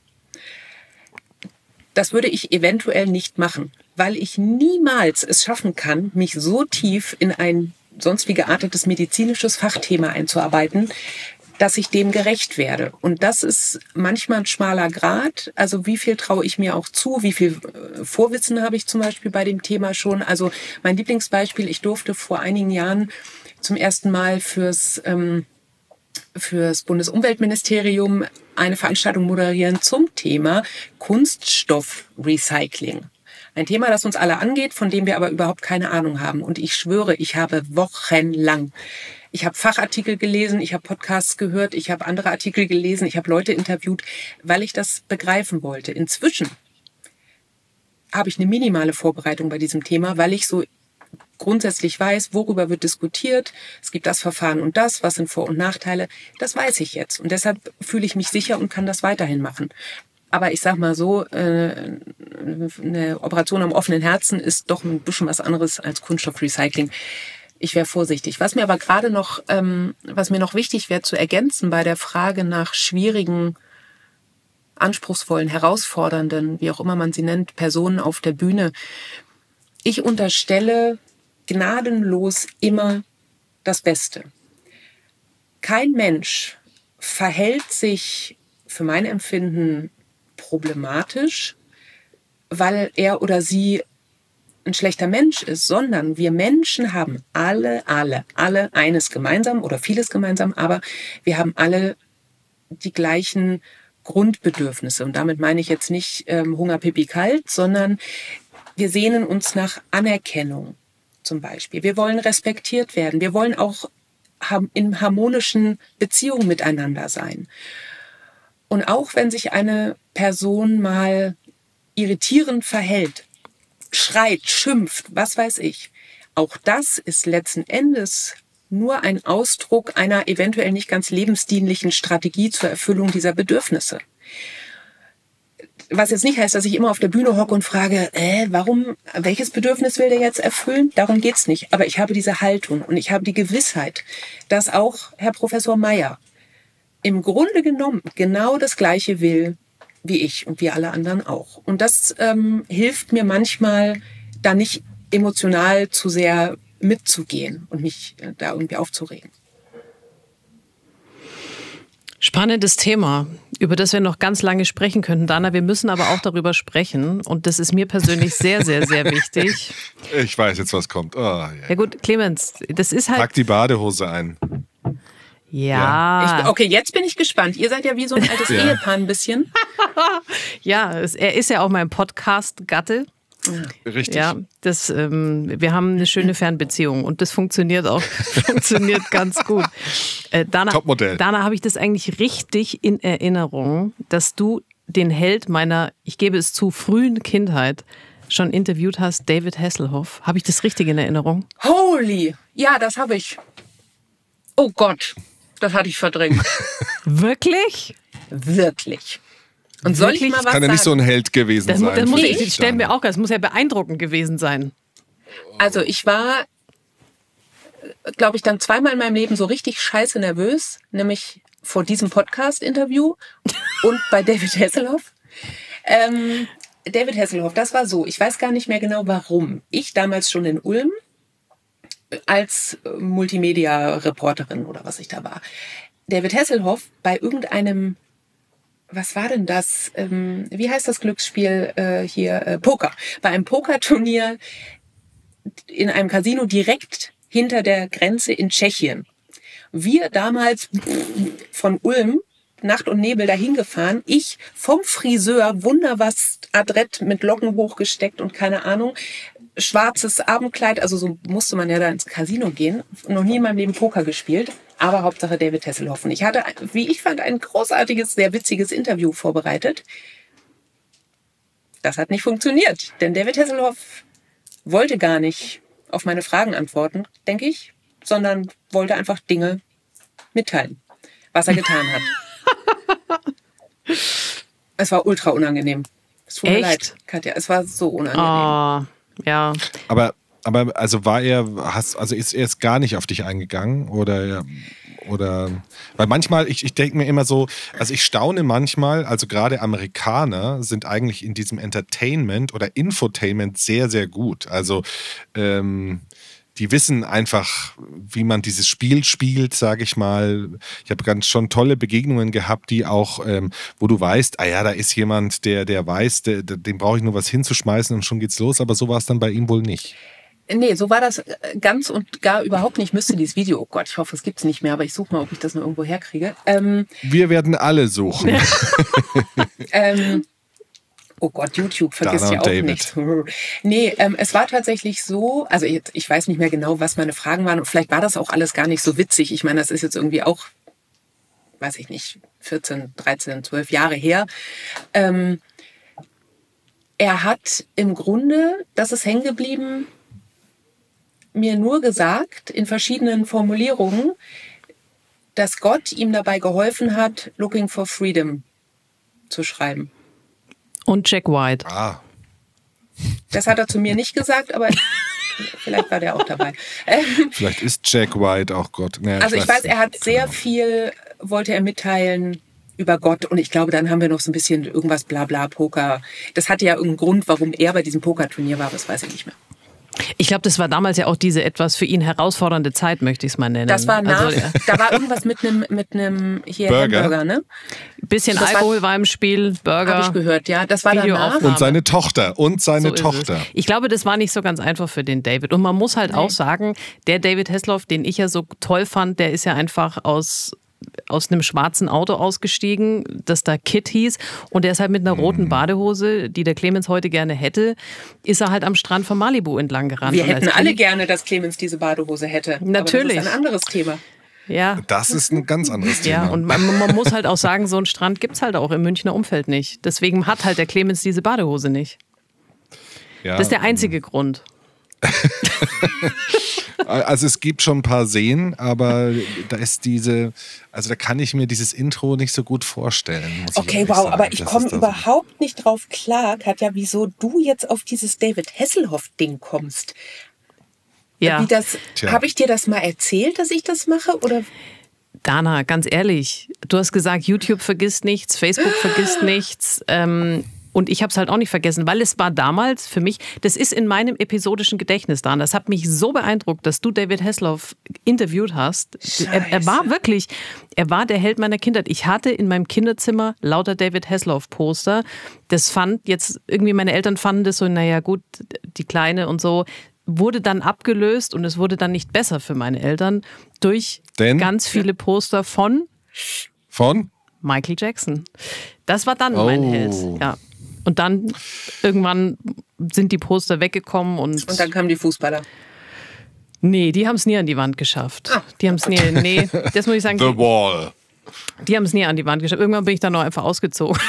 Das würde ich eventuell nicht machen, weil ich niemals es schaffen kann, mich so tief in ein sonst wie geartetes medizinisches Fachthema einzuarbeiten, dass ich dem gerecht werde. Und das ist manchmal ein schmaler Grat. Also wie viel traue ich mir auch zu? Wie viel Vorwissen habe ich zum Beispiel bei dem Thema schon? Also mein Lieblingsbeispiel, ich durfte vor einigen Jahren zum ersten Mal fürs, ähm, fürs Bundesumweltministerium eine Veranstaltung moderieren zum Thema Kunststoffrecycling. Ein Thema, das uns alle angeht, von dem wir aber überhaupt keine Ahnung haben. Und ich schwöre, ich habe wochenlang Ich habe Fachartikel gelesen, ich habe Podcasts gehört, ich habe andere Artikel gelesen, ich habe Leute interviewt, weil ich das begreifen wollte. Inzwischen habe ich eine minimale Vorbereitung bei diesem Thema, weil ich so grundsätzlich weiß, worüber wird diskutiert. Es gibt das Verfahren und das, was sind Vor- und Nachteile. Das weiß ich jetzt und deshalb fühle ich mich sicher und kann das weiterhin machen. Aber ich sag mal so, eine Operation am offenen Herzen ist doch ein bisschen was anderes als Kunststoffrecycling. Ich wäre vorsichtig. Was mir aber gerade noch, ähm, was mir noch wichtig wäre zu ergänzen bei der Frage nach schwierigen, anspruchsvollen, herausfordernden, wie auch immer man sie nennt, Personen auf der Bühne. Ich unterstelle gnadenlos immer das Beste. Kein Mensch verhält sich für mein Empfinden problematisch, weil er oder sie ein schlechter Mensch ist, sondern wir Menschen haben alle, alle, alle eines gemeinsam oder vieles gemeinsam, aber wir haben alle die gleichen Grundbedürfnisse. Und damit meine ich jetzt nicht ähm, Hunger, Pipi, kalt, sondern wir sehnen uns nach Anerkennung zum Beispiel. Wir wollen respektiert werden. Wir wollen auch in harmonischen Beziehungen miteinander sein. Und auch wenn sich eine Person mal irritierend verhält, schreit, schimpft, was weiß ich. Auch das ist letzten Endes nur ein Ausdruck einer eventuell nicht ganz lebensdienlichen Strategie zur Erfüllung dieser Bedürfnisse. Was jetzt nicht heißt, dass ich immer auf der Bühne hocke und frage, äh, warum, welches Bedürfnis will der jetzt erfüllen? Darum geht's nicht. Aber ich habe diese Haltung und ich habe die Gewissheit, dass auch Herr Professor Meyer im Grunde genommen genau das Gleiche will wie ich und wie alle anderen auch. Und das ähm, hilft mir manchmal, da nicht emotional zu sehr mitzugehen und mich äh, da irgendwie aufzuregen. Spannendes Thema, über das wir noch ganz lange sprechen könnten. Dana, wir müssen aber auch darüber sprechen. Und das ist mir persönlich sehr, sehr, sehr wichtig. Ich weiß jetzt, was kommt. Oh, yeah. Ja gut, Clemens, das ist halt... Pack die Badehose ein. Ja. ja. Ich, okay, jetzt bin ich gespannt. Ihr seid ja wie so ein altes ja. Ehepaar ein bisschen. Ja, es, er ist ja auch mein Podcast-Gatte. Richtig. Ja, das, ähm, wir haben eine schöne Fernbeziehung und das funktioniert auch funktioniert ganz gut. Äh, Dana, Topmodell. Dana, habe ich das eigentlich richtig in Erinnerung, dass du den Held meiner, ich gebe es zu, frühen Kindheit schon interviewt hast, David Hasselhoff. Habe ich das richtig in Erinnerung? Holy! Ja, das habe ich. Oh Gott, das hatte ich verdrängt. Wirklich? Wirklich. Und soll ich mal was sagen? Kann ja nicht so ein Held gewesen das, sein. Das muss ich, ich stelle mir auch, das muss ja beeindruckend gewesen sein. Also ich war, glaube ich, dann zweimal in meinem Leben so richtig scheiße nervös, nämlich vor diesem Podcast-Interview und bei David Hasselhoff. Ähm, David Hasselhoff, das war so, ich weiß gar nicht mehr genau warum. Ich damals schon in Ulm als Multimedia-Reporterin oder was ich da war. David Hasselhoff bei irgendeinem, was war denn das? Ähm, wie heißt das Glücksspiel äh, hier? Äh, Poker. Bei einem Pokerturnier in einem Casino direkt hinter der Grenze in Tschechien. Wir damals von Ulm, Nacht und Nebel dahin gefahren. Ich vom Friseur, wunder was adrett mit Locken hochgesteckt und keine Ahnung. Schwarzes Abendkleid, also so musste man ja da ins Casino gehen. Noch nie in meinem Leben Poker gespielt, aber Hauptsache David Hasselhoff. Und ich hatte, wie ich fand, ein großartiges, sehr witziges Interview vorbereitet. Das hat nicht funktioniert, denn David Hasselhoff wollte gar nicht auf meine Fragen antworten, denke ich, sondern wollte einfach Dinge mitteilen, was er getan hat. Es war ultra unangenehm. Es tut mir Echt? leid, Katja, es war so unangenehm. Oh. Ja. Aber, aber also war er, hast, also ist er jetzt gar nicht auf dich eingegangen oder, oder, weil manchmal, ich, ich denke mir immer so, also ich staune manchmal, also gerade Amerikaner sind eigentlich in diesem Entertainment oder Infotainment sehr, sehr gut. Also, ähm, die wissen einfach, wie man dieses Spiel spielt, sage ich mal. Ich habe ganz schon tolle Begegnungen gehabt, die auch, ähm, wo du weißt, ah ja, da ist jemand, der, der weiß, der, dem brauche ich nur was hinzuschmeißen und schon geht's los. Aber so war es dann bei ihm wohl nicht. Nee, so war das ganz und gar überhaupt nicht. Ich müsste dieses Video, oh Gott, ich hoffe, es gibt es nicht mehr, aber ich suche mal, ob ich das noch irgendwo herkriege. Ähm, Wir werden alle suchen. ähm, oh Gott, YouTube vergisst Dana ja auch David. nicht. Nee, ähm, es war tatsächlich so, also jetzt, ich weiß nicht mehr genau, was meine Fragen waren und vielleicht war das auch alles gar nicht so witzig. Ich meine, das ist jetzt irgendwie auch, weiß ich nicht, vierzehn, dreizehn, zwölf Jahre her. Ähm, er hat im Grunde, das ist hängen geblieben, mir nur gesagt, in verschiedenen Formulierungen, dass Gott ihm dabei geholfen hat, Looking for Freedom zu schreiben. Und Jack White. Ah. Das hat er zu mir nicht gesagt, aber vielleicht war der auch dabei. Vielleicht ist Jack White auch Gott. Naja, also ich weiß, er hat nicht. sehr viel, wollte er mitteilen über Gott und ich glaube, dann haben wir noch so ein bisschen irgendwas Blabla Poker. Das hatte ja irgendeinen Grund, warum er bei diesem Pokerturnier war, aber das weiß ich nicht mehr. Ich glaube, das war damals ja auch diese etwas für ihn herausfordernde Zeit, möchte ich es mal nennen. Das war nach, also, ja. da war irgendwas mit einem mit einem hier Burger. Hamburger, ne? Bisschen Das Alkohol war, war im Spiel, Burger. Habe ich gehört, ja. Das war danach. Videoaufnahme. Und seine Tochter. Und seine So ist Tochter. es. Ich glaube, das war nicht so ganz einfach für den David. Und man muss halt Nee. auch sagen, der David Hasselhoff, den ich ja so toll fand, der ist ja einfach aus, aus einem schwarzen Auto ausgestiegen, das da Kid hieß. Und der ist halt mit einer roten Badehose, die der Clemens heute gerne hätte, ist er halt am Strand von Malibu entlang gerannt. Wir Und hätten als alle Kind- gerne, dass Clemens diese Badehose hätte. Natürlich. Aber das ist ein anderes Thema. Ja. Das ist ein ganz anderes Thema. Ja, und man, man muss halt auch sagen, so einen Strand gibt es halt auch im Münchner Umfeld nicht. Deswegen hat halt der Clemens diese Badehose nicht. Ja. Das ist der einzige Grund. Also es gibt schon ein paar Seen, aber da ist diese, also da kann ich mir dieses Intro nicht so gut vorstellen. Muss Okay, ich wow, sagen. aber ich Das komme ist da überhaupt nicht drauf klar, Katja, wieso du jetzt auf dieses David Hasselhoff-Ding kommst. Ja. Wie das, Tja. habe ich dir das mal erzählt, dass ich das mache? Oder? Dana, ganz ehrlich, du hast gesagt, YouTube vergisst nichts, Facebook vergisst nichts. Ähm, und ich habe es halt auch nicht vergessen, weil es war damals für mich, das ist in meinem episodischen Gedächtnis da. Und das hat mich so beeindruckt, dass du David Hasselhoff interviewt hast. Er, er war wirklich, er war der Held meiner Kindheit. Ich hatte in meinem Kinderzimmer lauter David Hasselhoff-Poster. Das fand jetzt, irgendwie meine Eltern fanden das so, naja gut, die Kleine und so. Wurde dann abgelöst und es wurde dann nicht besser für meine Eltern durch Denn? ganz viele Poster von Von? Michael Jackson. Das war dann Oh. mein Held. Ja. Und dann irgendwann sind die Poster weggekommen und, Und dann kamen die Fußballer. nee, die haben es nie an die Wand geschafft. Ah. Die haben es nie, nee, das muss ich sagen, The die, Wall. die haben es nie an die Wand geschafft. Irgendwann bin ich dann noch einfach ausgezogen.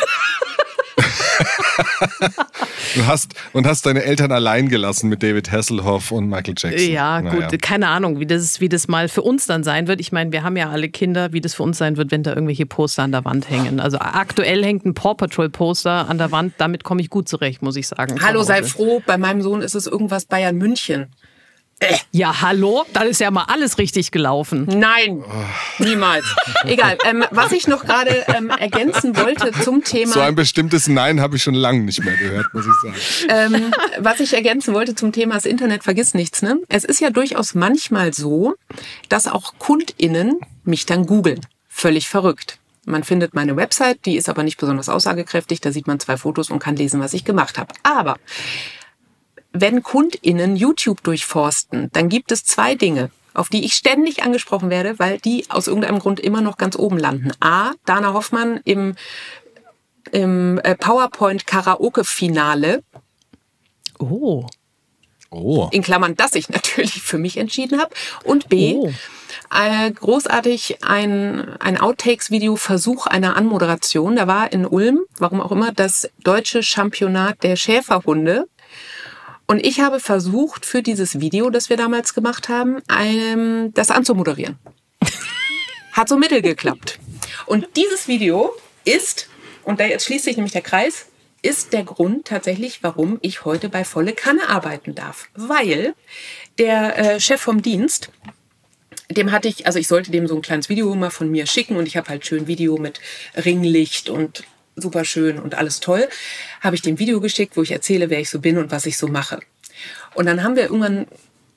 Du hast, und hast deine Eltern allein gelassen mit David Hasselhoff und Michael Jackson. Ja, Naja. gut, keine Ahnung, wie das, wie das mal für uns dann sein wird. Ich meine, wir haben ja alle Kinder, wie das für uns sein wird, wenn da irgendwelche Poster an der Wand hängen. Also aktuell hängt ein Paw Patrol Poster an der Wand, damit komme ich gut zurecht, muss ich sagen. zu Hallo, sei Hause. froh, bei meinem Sohn ist es irgendwas Bayern München. Äh, Ja, hallo, dann ist ja mal alles richtig gelaufen. nein, niemals. Egal, ähm, was ich noch gerade ähm, ergänzen wollte zum Thema... So ein bestimmtes Nein habe ich schon lange nicht mehr gehört, muss ich sagen. Ähm, was ich ergänzen wollte zum Thema, das Internet vergisst nichts. Ne? Es ist ja durchaus manchmal so, dass auch KundInnen mich dann googeln. Völlig verrückt. Man findet meine Website, die ist aber nicht besonders aussagekräftig. Da sieht man zwei Fotos und kann lesen, was ich gemacht habe. Aber wenn KundInnen YouTube durchforsten, dann gibt es zwei Dinge, auf die ich ständig angesprochen werde, weil die aus irgendeinem Grund immer noch ganz oben landen. A, Dana Hoffmann im im PowerPoint-Karaoke-Finale, Oh. Oh. in Klammern, das ich natürlich für mich entschieden habe. Und B, Oh. äh, großartig ein, ein Outtakes-Video, Versuch einer Anmoderation. Da war in Ulm, warum auch immer, das deutsche Championat der Schäferhunde. Und ich habe versucht, für dieses Video, das wir damals gemacht haben, einem, das anzumoderieren. Hat so mittel geklappt. Und dieses Video ist, und da jetzt schließt sich nämlich der Kreis, ist der Grund tatsächlich, warum ich heute bei Volle Kanne arbeiten darf. Weil der äh, Chef vom Dienst, dem hatte ich, also ich sollte dem so ein kleines Video mal von mir schicken und ich habe halt schön Video mit Ringlicht und super schön und alles toll, habe ich dem Video geschickt, wo ich erzähle, wer ich so bin und was ich so mache. Und dann haben wir irgendwann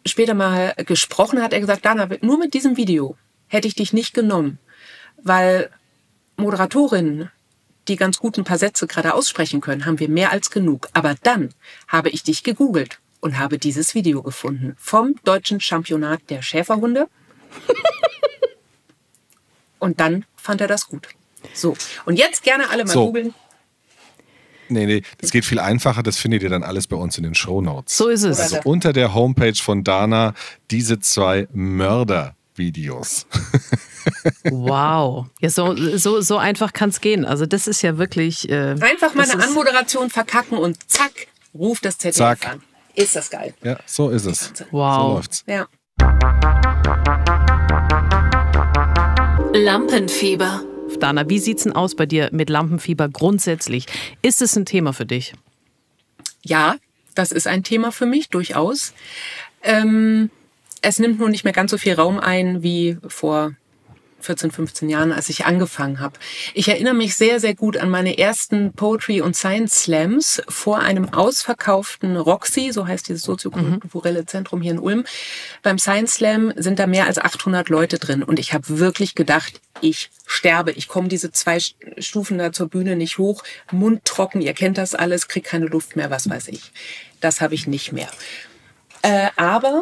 später mal gesprochen, hat er gesagt, Dana, nur mit diesem Video hätte ich dich nicht genommen, weil Moderatorinnen, die ganz gut ein paar Sätze gerade aussprechen können, haben wir mehr als genug. Aber dann habe ich dich gegoogelt und habe dieses Video gefunden vom Deutschen Championat der Schäferhunde. Und dann fand er das gut. So, und jetzt gerne alle mal so. googeln. Nee, nee, das geht viel einfacher. Das findet ihr dann alles bei uns in den Shownotes. So ist es. Also unter der Homepage von Dana diese zwei Mörder-Videos. Wow. Ja, so, so, so einfach kann es gehen. Also das ist ja wirklich... Äh, Einfach mal eine ist, Anmoderation verkacken und zack, ruft das Z D F zack. an. Ist das geil. Ja, so ist es. Wow. So läuft's. Ja. Lampenfieber. Dana, wie sieht's denn aus bei dir mit Lampenfieber grundsätzlich? Ist es ein Thema für dich? Ja, das ist ein Thema für mich, durchaus. Ähm, es nimmt nur nicht mehr ganz so viel Raum ein wie vor vierzehn, fünfzehn Jahren, als ich angefangen habe. Ich erinnere mich sehr, sehr gut an meine ersten Poetry- und Science Slams vor einem ausverkauften Roxy, so heißt dieses soziokulturelle Zentrum hier in Ulm. Beim Science Slam sind da mehr als achthundert Leute drin und ich habe wirklich gedacht, ich sterbe. Ich komme diese zwei Stufen da zur Bühne nicht hoch, Mund trocken, ihr kennt das alles, krieg keine Luft mehr, was weiß ich. Das habe ich nicht mehr. Äh, aber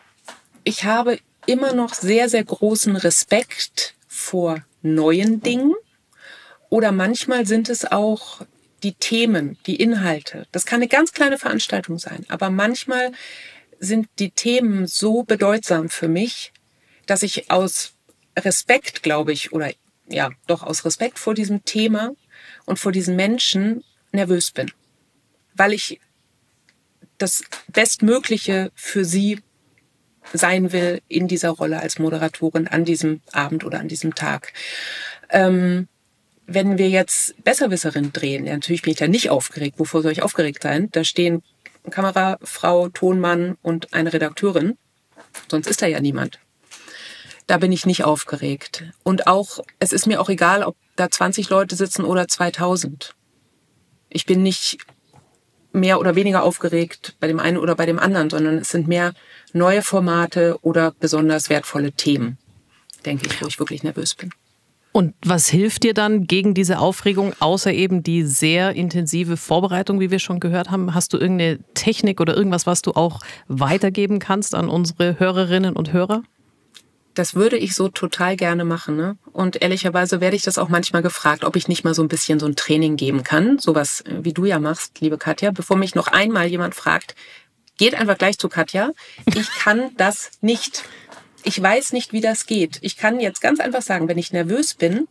ich habe immer noch sehr, sehr großen Respekt vor neuen Dingen. Oder manchmal sind es auch die Themen, die Inhalte. Das kann eine ganz kleine Veranstaltung sein. Aber manchmal sind die Themen so bedeutsam für mich, dass ich aus Respekt, glaube ich, oder ja, doch aus Respekt vor diesem Thema und vor diesen Menschen nervös bin. Weil ich das Bestmögliche für sie sein will in dieser Rolle als Moderatorin an diesem Abend oder an diesem Tag. Ähm, wenn wir jetzt Besserwisserin drehen, ja, natürlich bin ich da nicht aufgeregt. Wovor soll ich aufgeregt sein? Da stehen Kamerafrau, Tonmann und eine Redakteurin. Sonst ist da ja niemand. Da bin ich nicht aufgeregt. Und auch, es ist mir auch egal, ob da zwanzig Leute sitzen oder zweitausend. Ich bin nicht mehr oder weniger aufgeregt bei dem einen oder bei dem anderen, sondern es sind mehr neue Formate oder besonders wertvolle Themen, denke ich, wo ich wirklich nervös bin. Und was hilft dir dann gegen diese Aufregung, außer eben die sehr intensive Vorbereitung, wie wir schon gehört haben? Hast du irgendeine Technik oder irgendwas, was du auch weitergeben kannst an unsere Hörerinnen und Hörer? Das würde ich so total gerne machen, ne? Und ehrlicherweise werde ich das auch manchmal gefragt, ob ich nicht mal so ein bisschen so ein Training geben kann. Sowas, wie du ja machst, liebe Katja. Bevor mich noch einmal jemand fragt, geht einfach gleich zu Katja. Ich kann das nicht. Ich weiß nicht, wie das geht. Ich kann jetzt ganz einfach sagen, wenn ich nervös bin,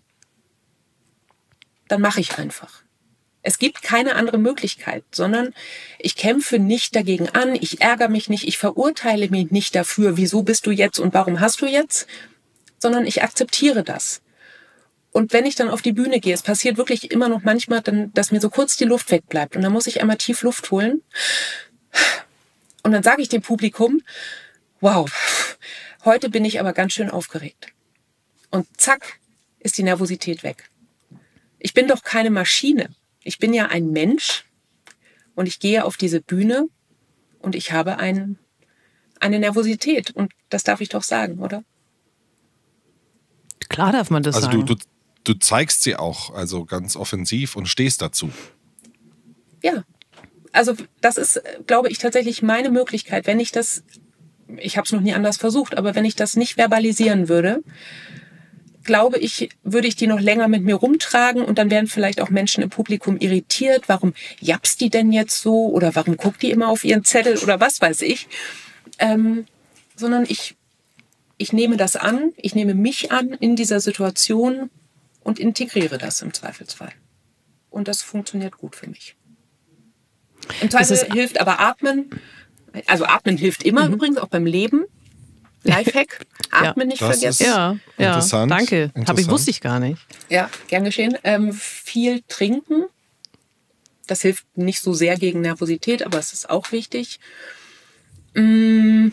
dann mache ich einfach. Es gibt keine andere Möglichkeit, sondern ich kämpfe nicht dagegen an, ich ärgere mich nicht, ich verurteile mich nicht dafür, wieso bist du jetzt und warum hast du jetzt, sondern ich akzeptiere das. Und wenn ich dann auf die Bühne gehe, es passiert wirklich immer noch manchmal, dann, dass mir so kurz die Luft wegbleibt und dann muss ich einmal tief Luft holen und dann sage ich dem Publikum, wow, heute bin ich aber ganz schön aufgeregt. Und zack, ist die Nervosität weg. Ich bin doch keine Maschine. Ich bin ja ein Mensch und ich gehe auf diese Bühne und ich habe ein, eine Nervosität. Und das darf ich doch sagen, oder? Klar darf man das also sagen. Also du, du, du zeigst sie auch also ganz offensiv und stehst dazu. Ja, also das ist, glaube ich, tatsächlich meine Möglichkeit. Wenn ich das, ich habe es noch nie anders versucht, aber wenn ich das nicht verbalisieren würde, glaube ich, würde ich die noch länger mit mir rumtragen und dann wären vielleicht auch Menschen im Publikum irritiert. Warum japst die denn jetzt so? Oder warum guckt die immer auf ihren Zettel oder was weiß ich? Ähm, sondern ich, ich nehme das an, ich nehme mich an in dieser Situation und integriere das im Zweifelsfall. Und das funktioniert gut für mich. Im Zweifel hilft aber Atmen. Also Atmen hilft immer, mhm. übrigens auch beim Leben. Lifehack, Atmen ja. nicht das vergessen. Ja, ja, interessant. Danke. Interessant. Hab ich, wusste ich gar nicht. Ja, gern geschehen. Ähm, viel trinken. Das hilft nicht so sehr gegen Nervosität, aber es ist auch wichtig. Mm.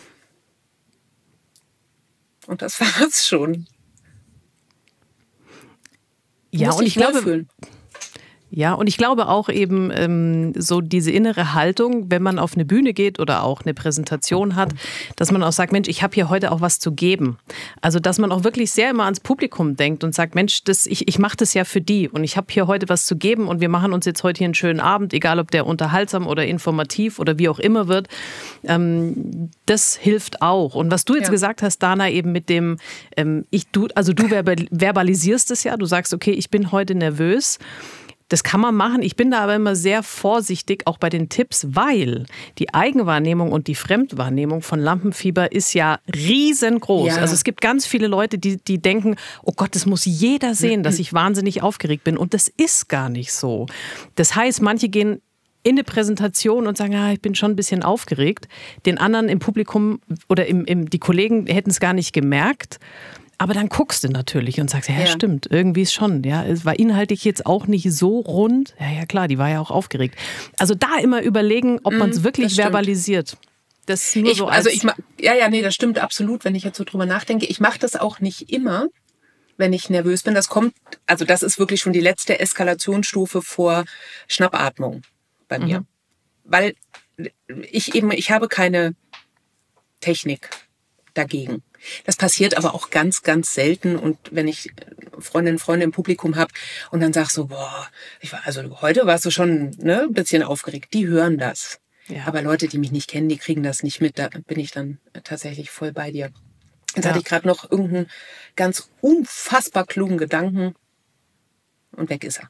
Und das war es schon. Ja, Muss und ich glaube, fühlen. Ja, und ich glaube auch eben ähm, so diese innere Haltung, wenn man auf eine Bühne geht oder auch eine Präsentation hat, dass man auch sagt, Mensch, ich habe hier heute auch was zu geben. Also dass man auch wirklich sehr immer ans Publikum denkt und sagt, Mensch, das, ich, ich mache das ja für die und ich habe hier heute was zu geben und wir machen uns jetzt heute hier einen schönen Abend, egal ob der unterhaltsam oder informativ oder wie auch immer wird. Ähm, das hilft auch. Und was du jetzt ja. gesagt hast, Dana, eben mit dem, ähm, ich, du, also du verbalisierst es ja, du sagst, okay, ich bin heute nervös. Das kann man machen. Ich bin da aber immer sehr vorsichtig, auch bei den Tipps, weil die Eigenwahrnehmung und die Fremdwahrnehmung von Lampenfieber ist ja riesengroß. Ja. Also es gibt ganz viele Leute, die, die denken, oh Gott, das muss jeder sehen, dass ich wahnsinnig aufgeregt bin. Und das ist gar nicht so. Das heißt, manche gehen in eine Präsentation und sagen, ah, ich bin schon ein bisschen aufgeregt. Den anderen im Publikum oder im, im, die Kollegen hätten es gar nicht gemerkt. Aber dann guckst du natürlich und sagst, ja, ja, stimmt, irgendwie ist schon. Ja, es war inhaltlich jetzt auch nicht so rund. Ja, ja, klar, die war ja auch aufgeregt. Also da immer überlegen, ob man es mm, wirklich das verbalisiert. Das ist nur ich, so als also ich ja, ja, nee, das stimmt absolut, wenn ich jetzt so drüber nachdenke. Ich mache das auch nicht immer, wenn ich nervös bin. Das kommt, also das ist wirklich schon die letzte Eskalationsstufe vor Schnappatmung bei mir. Mhm. Weil ich eben, ich habe keine Technik dagegen. Das passiert aber auch ganz, ganz selten. Und wenn ich Freundinnen und Freunde im Publikum habe und dann sag so, boah, ich war, also heute warst du schon ne, ein bisschen aufgeregt. Die hören das. Ja. Aber Leute, die mich nicht kennen, die kriegen das nicht mit. Da bin ich dann tatsächlich voll bei dir. Jetzt ja. hatte ich gerade noch irgendeinen ganz unfassbar klugen Gedanken und weg ist er.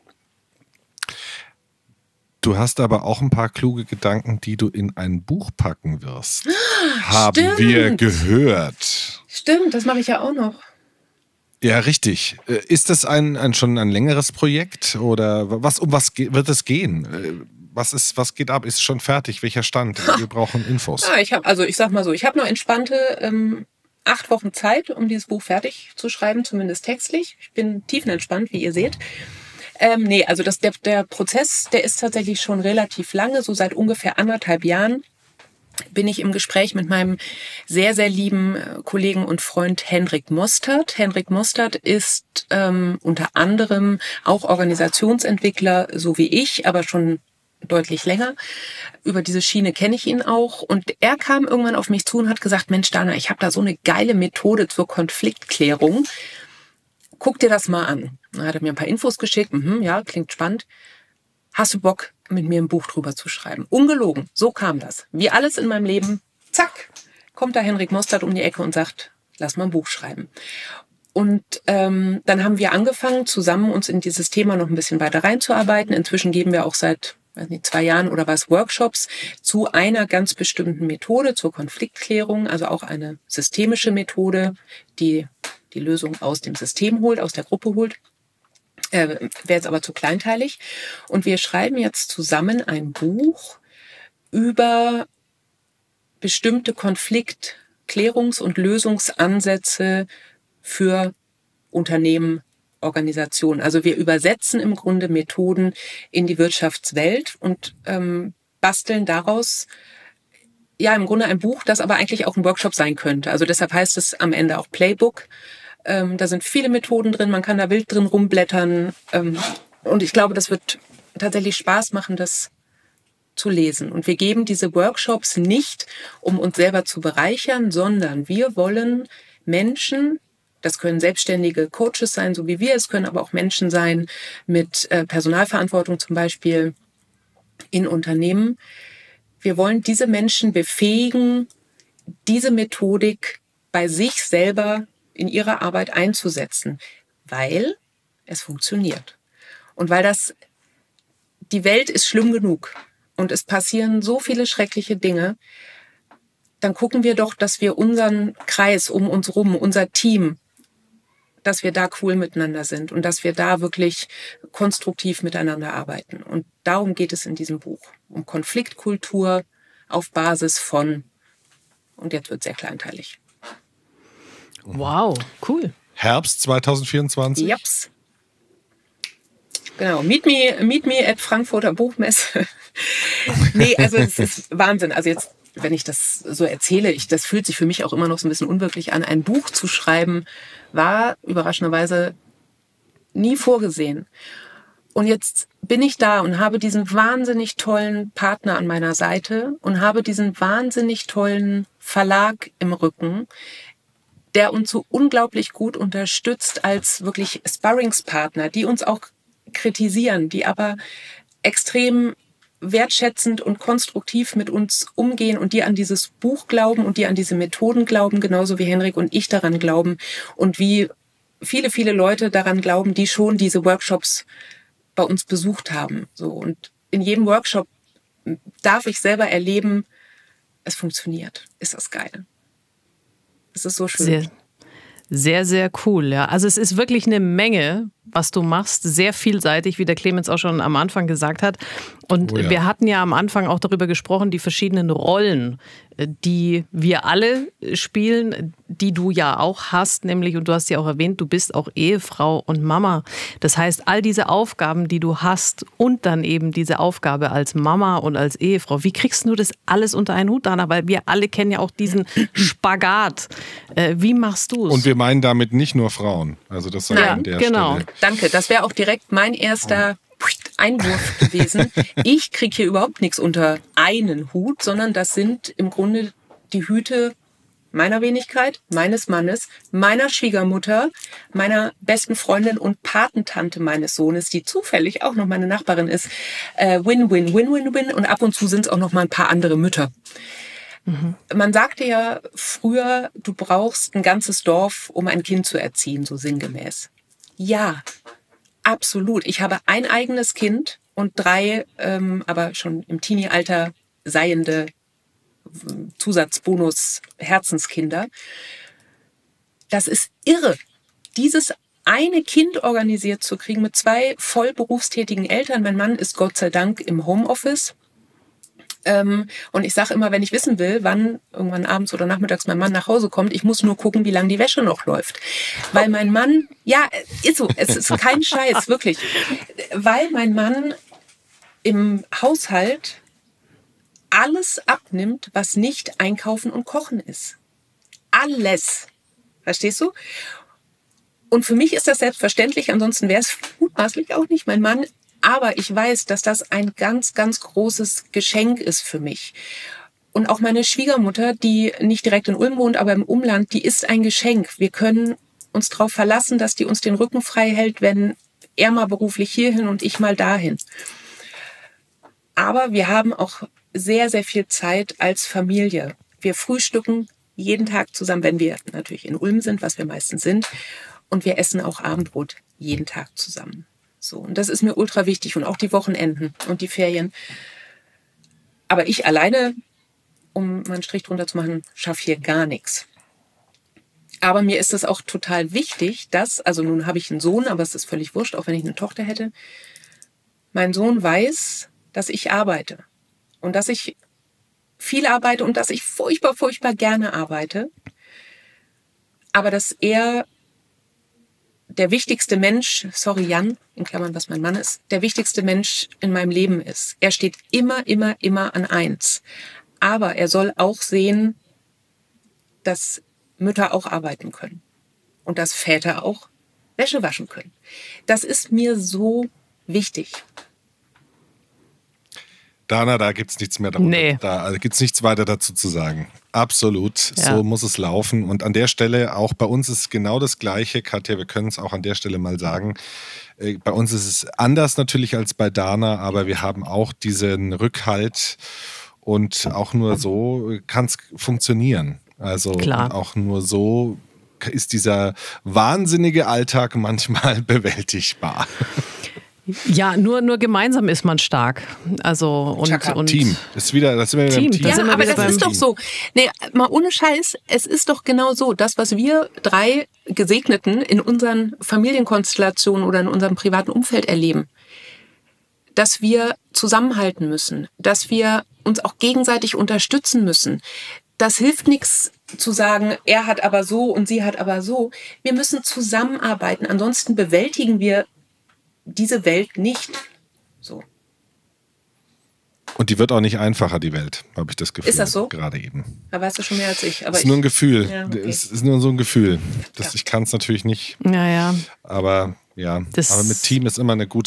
Du hast aber auch ein paar kluge Gedanken, die du in ein Buch packen wirst. Stimmt. Haben wir gehört. Stimmt, das mache ich ja auch noch. Ja, richtig. Ist das ein, ein schon ein längeres Projekt oder was, um was wird es gehen? Was ist, was geht ab? Ist es schon fertig? Welcher Stand? Wir brauchen Infos. Ja, ich habe, also ich sag mal so, ich habe noch entspannte ähm, acht Wochen Zeit, um dieses Buch fertig zu schreiben, zumindest textlich. Ich bin tiefenentspannt, wie ihr seht. Ähm, nee, also das, der, der Prozess, der ist tatsächlich schon relativ lange, so seit ungefähr anderthalb Jahren bin ich im Gespräch mit meinem sehr, sehr lieben Kollegen und Freund Henrik Mostert. Henrik Mostert ist ähm, unter anderem auch Organisationsentwickler, so wie ich, aber schon deutlich länger. Über diese Schiene kenne ich ihn auch. Und er kam irgendwann auf mich zu und hat gesagt, Mensch, Dana, ich habe da so eine geile Methode zur Konfliktklärung. Guck dir das mal an. Dann hat er mir ein paar Infos geschickt. Mhm, ja, klingt spannend. Hast du Bock, mit mir ein Buch drüber zu schreiben? Ungelogen, so kam das. Wie alles in meinem Leben, zack, kommt da Henrik Mostert um die Ecke und sagt, lass mal ein Buch schreiben. Und ähm, dann haben wir angefangen, zusammen uns in dieses Thema noch ein bisschen weiter reinzuarbeiten. Inzwischen geben wir auch seit weiß nicht, zwei Jahren oder was Workshops zu einer ganz bestimmten Methode, zur Konfliktklärung, also auch eine systemische Methode, die die Lösung aus dem System holt, aus der Gruppe holt. Äh, wäre jetzt aber zu kleinteilig. Und wir schreiben jetzt zusammen ein Buch über bestimmte Konfliktklärungs- und Lösungsansätze für Unternehmen, Organisationen. Also wir übersetzen im Grunde Methoden in die Wirtschaftswelt und ähm, basteln daraus ja im Grunde ein Buch, das aber eigentlich auch ein Workshop sein könnte. Also deshalb heißt es am Ende auch Playbook. Ähm, da sind viele Methoden drin, man kann da wild drin rumblättern. Ähm, und ich glaube, das wird tatsächlich Spaß machen, das zu lesen. Und wir geben diese Workshops nicht, um uns selber zu bereichern, sondern wir wollen Menschen, das können selbstständige Coaches sein, so wie wir, es können aber auch Menschen sein mit äh, Personalverantwortung zum Beispiel in Unternehmen. Wir wollen diese Menschen befähigen, diese Methodik bei sich selber in ihrer Arbeit einzusetzen, weil es funktioniert. Und weil das, die Welt ist schlimm genug und es passieren so viele schreckliche Dinge, dann gucken wir doch, dass wir unseren Kreis um uns rum, unser Team, dass wir da cool miteinander sind und dass wir da wirklich konstruktiv miteinander arbeiten. Und darum geht es in diesem Buch. Um Konfliktkultur auf Basis von, und jetzt wird es sehr kleinteilig. Wow, cool. Herbst zwanzig vierundzwanzig? Japs. Genau, meet me, meet me at Frankfurter Buchmesse. Nee, also es ist Wahnsinn. Also jetzt, wenn ich das so erzähle, ich, das fühlt sich für mich auch immer noch so ein bisschen unwirklich an. Ein Buch zu schreiben war überraschenderweise nie vorgesehen. Und jetzt bin ich da und habe diesen wahnsinnig tollen Partner an meiner Seite und habe diesen wahnsinnig tollen Verlag im Rücken, der uns so unglaublich gut unterstützt als wirklich Sparringspartner, die uns auch kritisieren, die aber extrem wertschätzend und konstruktiv mit uns umgehen und die an dieses Buch glauben und die an diese Methoden glauben, genauso wie Henrik und ich daran glauben und wie viele, viele Leute daran glauben, die schon diese Workshops bei uns besucht haben. So, und in jedem Workshop darf ich selber erleben, es funktioniert. Ist das geil. Es ist so schön. Sehr, sehr, sehr cool. Ja. Also es ist wirklich eine Menge, was du machst, sehr vielseitig, wie der Clemens auch schon am Anfang gesagt hat. Und oh ja. wir hatten ja am Anfang auch darüber gesprochen, die verschiedenen Rollen, die wir alle spielen, die du ja auch hast, nämlich, und du hast ja auch erwähnt, du bist auch Ehefrau und Mama. Das heißt, all diese Aufgaben, die du hast und dann eben diese Aufgabe als Mama und als Ehefrau, wie kriegst du das alles unter einen Hut, Dana? Weil wir alle kennen ja auch diesen Spagat. Wie machst du es? Und wir meinen damit nicht nur Frauen. Also das sei an der genau. Stelle. Danke, das wäre auch direkt mein erster Einwurf gewesen. Ich kriege hier überhaupt nichts unter einen Hut, sondern das sind im Grunde die Hüte meiner Wenigkeit, meines Mannes, meiner Schwiegermutter, meiner besten Freundin und Patentante meines Sohnes, die zufällig auch noch meine Nachbarin ist. Äh, win, win, win, win, win. Und ab und zu sind es auch noch mal ein paar andere Mütter. Mhm. Man sagte ja früher, du brauchst ein ganzes Dorf, um ein Kind zu erziehen, so sinngemäß. Ja, absolut. Ich habe ein eigenes Kind und drei, ähm, aber schon im Teenie-Alter seiende Zusatzbonus Herzenskinder. Das ist irre, dieses eine Kind organisiert zu kriegen mit zwei voll berufstätigen Eltern. Mein Mann ist Gott sei Dank im Homeoffice. Ähm, und ich sage immer, wenn ich wissen will, wann irgendwann abends oder nachmittags mein Mann nach Hause kommt, ich muss nur gucken, wie lange die Wäsche noch läuft. Weil mein Mann, ja, ist so, es ist kein Scheiß, wirklich. Weil mein Mann im Haushalt alles abnimmt, was nicht Einkaufen und Kochen ist. Alles. Verstehst du? Und für mich ist das selbstverständlich, ansonsten wäre es mutmaßlich auch nicht mein Mann. Aber ich weiß, dass das ein ganz, ganz großes Geschenk ist für mich. Und auch meine Schwiegermutter, die nicht direkt in Ulm wohnt, aber im Umland, die ist ein Geschenk. Wir können uns darauf verlassen, dass die uns den Rücken frei hält, wenn er mal beruflich hierhin und ich mal dahin. Aber wir haben auch sehr, sehr viel Zeit als Familie. Wir frühstücken jeden Tag zusammen, wenn wir natürlich in Ulm sind, was wir meistens sind. Und wir essen auch Abendbrot jeden Tag zusammen. So, und das ist mir ultra wichtig und auch die Wochenenden und die Ferien. Aber ich alleine, um mal einen Strich drunter zu machen, schaffe hier gar nichts. Aber mir ist es auch total wichtig, dass, also nun habe ich einen Sohn, aber es ist völlig wurscht, auch wenn ich eine Tochter hätte. Mein Sohn weiß, dass ich arbeite und dass ich viel arbeite und dass ich furchtbar, furchtbar gerne arbeite. Aber dass er der wichtigste Mensch, sorry Jan, in Klammern, was mein Mann ist, der wichtigste Mensch in meinem Leben ist. Er steht immer, immer, immer an eins. Aber er soll auch sehen, dass Mütter auch arbeiten können. Und dass Väter auch Wäsche waschen können. Das ist mir so wichtig. Dana, da gibt es nichts mehr darüber. Nee. Da gibt es nichts weiter dazu zu sagen. Absolut, ja. So muss es laufen. Und an der Stelle, auch bei uns ist genau das Gleiche. Katja, wir können es auch an der Stelle mal sagen. Bei uns ist es anders natürlich als bei Dana, aber wir haben auch diesen Rückhalt und auch nur so kann es funktionieren. Also Klar. auch nur so ist dieser wahnsinnige Alltag manchmal bewältigbar. Ja, nur, nur gemeinsam ist man stark. Also und, und Team. Das ist wieder, das sind wir Team. Team. Da Ja, sind wir aber wieder das ist beim doch so. Nee, mal ohne Scheiß, es ist doch genau so. Das, was wir drei Gesegneten in unseren Familienkonstellationen oder in unserem privaten Umfeld erleben, dass wir zusammenhalten müssen, dass wir uns auch gegenseitig unterstützen müssen. Das hilft nichts zu sagen, er hat aber so und sie hat aber so. Wir müssen zusammenarbeiten, ansonsten bewältigen wir diese Welt nicht. So. Und die wird auch nicht einfacher, die Welt, habe ich das Gefühl. Ist das so? Gerade eben. Da weißt du schon mehr als ich. Aber es ist ich, nur ein Gefühl. Ja, okay. Es ist nur so ein Gefühl. Das, Ja. Ich kann es natürlich nicht. Ja, ja. Aber ja, Das aber mit Team ist immer eine gute,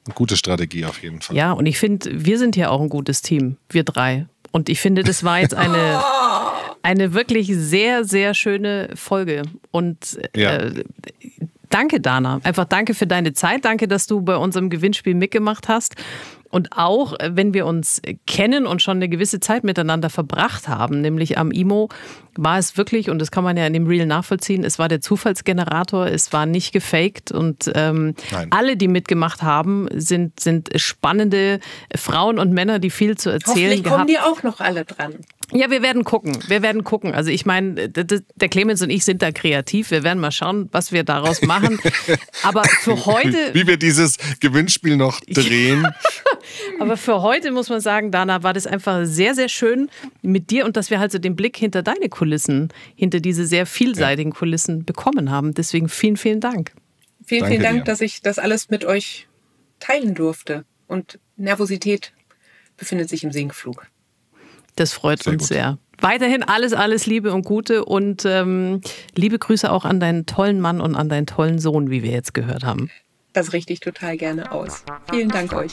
eine gute Strategie auf jeden Fall. Ja, und ich finde, wir sind ja auch ein gutes Team, wir drei. Und ich finde, das war jetzt eine, eine wirklich sehr, sehr schöne Folge. Und ja. äh, danke, Dana. Einfach danke für deine Zeit. Danke, dass du bei unserem Gewinnspiel mitgemacht hast. Und auch, wenn wir uns kennen und schon eine gewisse Zeit miteinander verbracht haben, nämlich am I M O, war es wirklich, und das kann man ja in dem Reel nachvollziehen, es war der Zufallsgenerator, es war nicht gefaked und ähm, alle, die mitgemacht haben, sind, sind spannende Frauen und Männer, die viel zu erzählen Hoffentlich gehabt. kommen die auch noch alle dran. Ja, wir werden gucken. Wir werden gucken. Also ich meine, der Clemens und ich sind da kreativ. Wir werden mal schauen, was wir daraus machen. Aber für heute... Wie wir dieses Gewinnspiel noch drehen. Aber für heute muss man sagen, Dana, war das einfach sehr, sehr schön mit dir und dass wir halt so den Blick hinter deine Kulissen, hinter diese sehr vielseitigen Kulissen bekommen haben. Deswegen vielen, vielen Dank. Vielen, Danke vielen Dank, dir. dass ich das alles mit euch teilen durfte. Und Nervosität befindet sich im Sinkflug. Das freut Sehr uns gut. sehr. Weiterhin alles, alles Liebe und Gute und ähm, liebe Grüße auch an deinen tollen Mann und an deinen tollen Sohn, wie wir jetzt gehört haben. Das richte ich total gerne aus. Vielen Dank euch.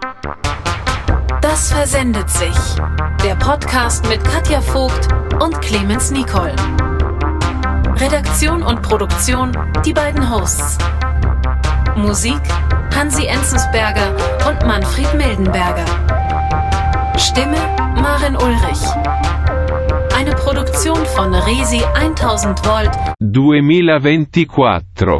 Das versendet sich. Der Podcast mit Katja Vogt und Clemens Nicol. Redaktion und Produktion, die beiden Hosts. Musik, Hansi Enzensberger und Manfred Mildenberger. Stimme, Maren Ulrich. Eine Produktion von Resi tausend Volt duemilaventiquattro.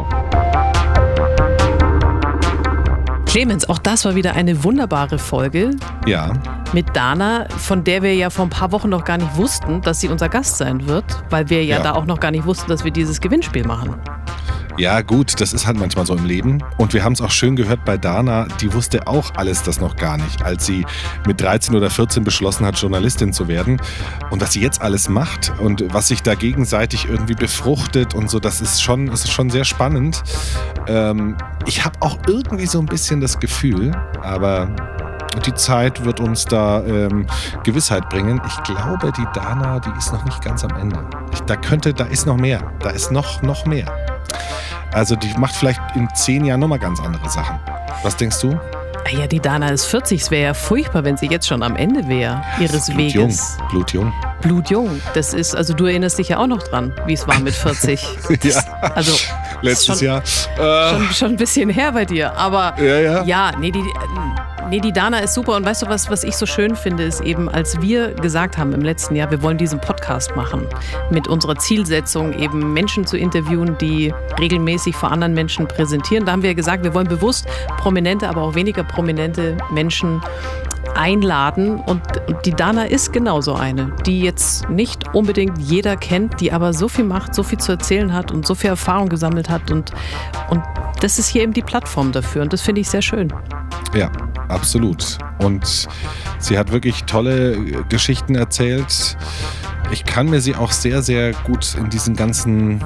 Clemens, auch das war wieder eine wunderbare Folge Ja, mit Dana, von der wir ja vor ein paar Wochen noch gar nicht wussten, dass sie unser Gast sein wird, weil wir ja, Ja. da auch noch gar nicht wussten, dass wir dieses Gewinnspiel machen. ja gut, das ist halt manchmal so im Leben. Und wir haben es auch schön gehört bei Dana, die wusste auch alles das noch gar nicht, als sie mit dreizehn oder vierzehn beschlossen hat, Journalistin zu werden. Und was sie jetzt alles macht und was sich da gegenseitig irgendwie befruchtet und so, das ist schon, das ist schon sehr spannend. Ähm, ich habe auch irgendwie so ein bisschen das Gefühl, aber die Zeit wird uns da ähm, Gewissheit bringen. Ich glaube, die Dana, die ist noch nicht ganz am Ende. Ich, da könnte, da ist noch mehr. Da ist noch, noch mehr. Also die macht vielleicht in zehn Jahren nochmal ganz andere Sachen. Was denkst du? Ah ja, die Dana ist vierzig. Es wäre ja furchtbar, wenn sie jetzt schon am Ende wäre ihres Blutjung. Weges. Blutjung. Blutjung. Das ist, also du erinnerst dich ja auch noch dran, wie es war mit vierzig. Das, Ja. Also Letztes schon, Jahr. Äh, Schon, schon ein bisschen her bei dir. Aber Ja, ja. ja nee, die, nee, die Dana ist super. Und weißt du, was, was ich so schön finde, ist eben, als wir gesagt haben im letzten Jahr, wir wollen diesen Podcast machen, mit unserer Zielsetzung eben Menschen zu interviewen, die regelmäßig vor anderen Menschen präsentieren. Da haben wir gesagt, wir wollen bewusst prominente, aber auch weniger prominente Menschen einladen. Und, und die Dana ist genauso eine, die jetzt nicht unbedingt jeder kennt, die aber so viel macht, so viel zu erzählen hat und so viel Erfahrung gesammelt hat. Und, und das ist hier eben die Plattform dafür. Und das finde ich sehr schön. Ja, absolut. Und sie hat wirklich tolle Geschichten erzählt. Ich kann mir sie auch sehr, sehr gut in diesen ganzen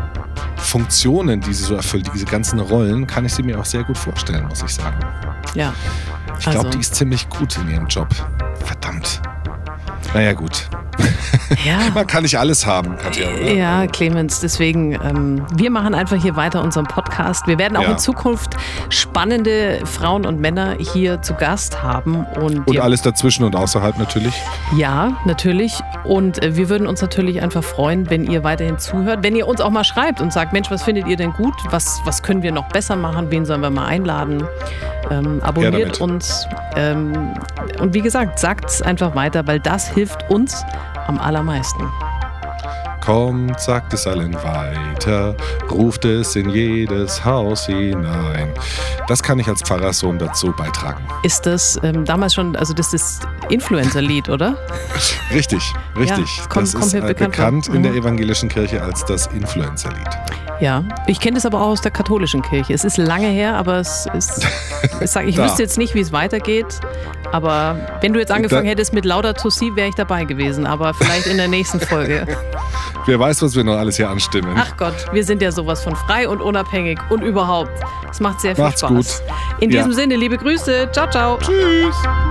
Funktionen, die sie so erfüllt, diese ganzen Rollen, kann ich sie mir auch sehr gut vorstellen, muss ich sagen. Ja. Ich glaube, Also- die ist ziemlich gut in ihrem Job. Verdammt. Naja, gut. Ja. Man kann nicht alles haben, Katja, oder? Ja, Clemens, deswegen, ähm, wir machen einfach hier weiter unseren Podcast. Wir werden auch Ja. in Zukunft spannende Frauen und Männer hier zu Gast haben. Und, Und wir- alles dazwischen und außerhalb natürlich. Ja, natürlich. Und äh, wir würden uns natürlich einfach freuen, wenn ihr weiterhin zuhört. Wenn ihr uns auch mal schreibt und sagt, Mensch, was findet ihr denn gut? Was, was können wir noch besser machen? Wen sollen wir mal einladen? Ähm, abonniert damit. uns. Ähm, und wie gesagt, sagt es einfach weiter, weil das hilft uns am allermeisten. Kommt, sagt es allen weiter, ruft es in jedes Haus hinein. Das kann ich als Pfarrerssohn dazu beitragen. Ist das ähm, damals schon, also das ist Influencer-Lied, oder? Richtig, richtig. Ja, kommt- das kommt ist mir äh, bekannt bekannt vor. in der Mhm. evangelischen Kirche als das Influencer-Lied. Ja, ich kenne das aber auch aus der katholischen Kirche. Es ist lange her, aber es ist, ich, sag, ich Da. wüsste jetzt nicht, wie es weitergeht. Aber wenn du jetzt angefangen Da- hättest mit Laudato Si, wäre ich dabei gewesen. Aber vielleicht in der nächsten Folge. Wer weiß, was wir noch alles hier anstimmen. Ach Gott, wir sind ja sowas von frei und unabhängig und überhaupt. Es macht sehr viel Macht's Spaß. gut. In Ja. diesem Sinne, liebe Grüße. Ciao, ciao. Tschüss.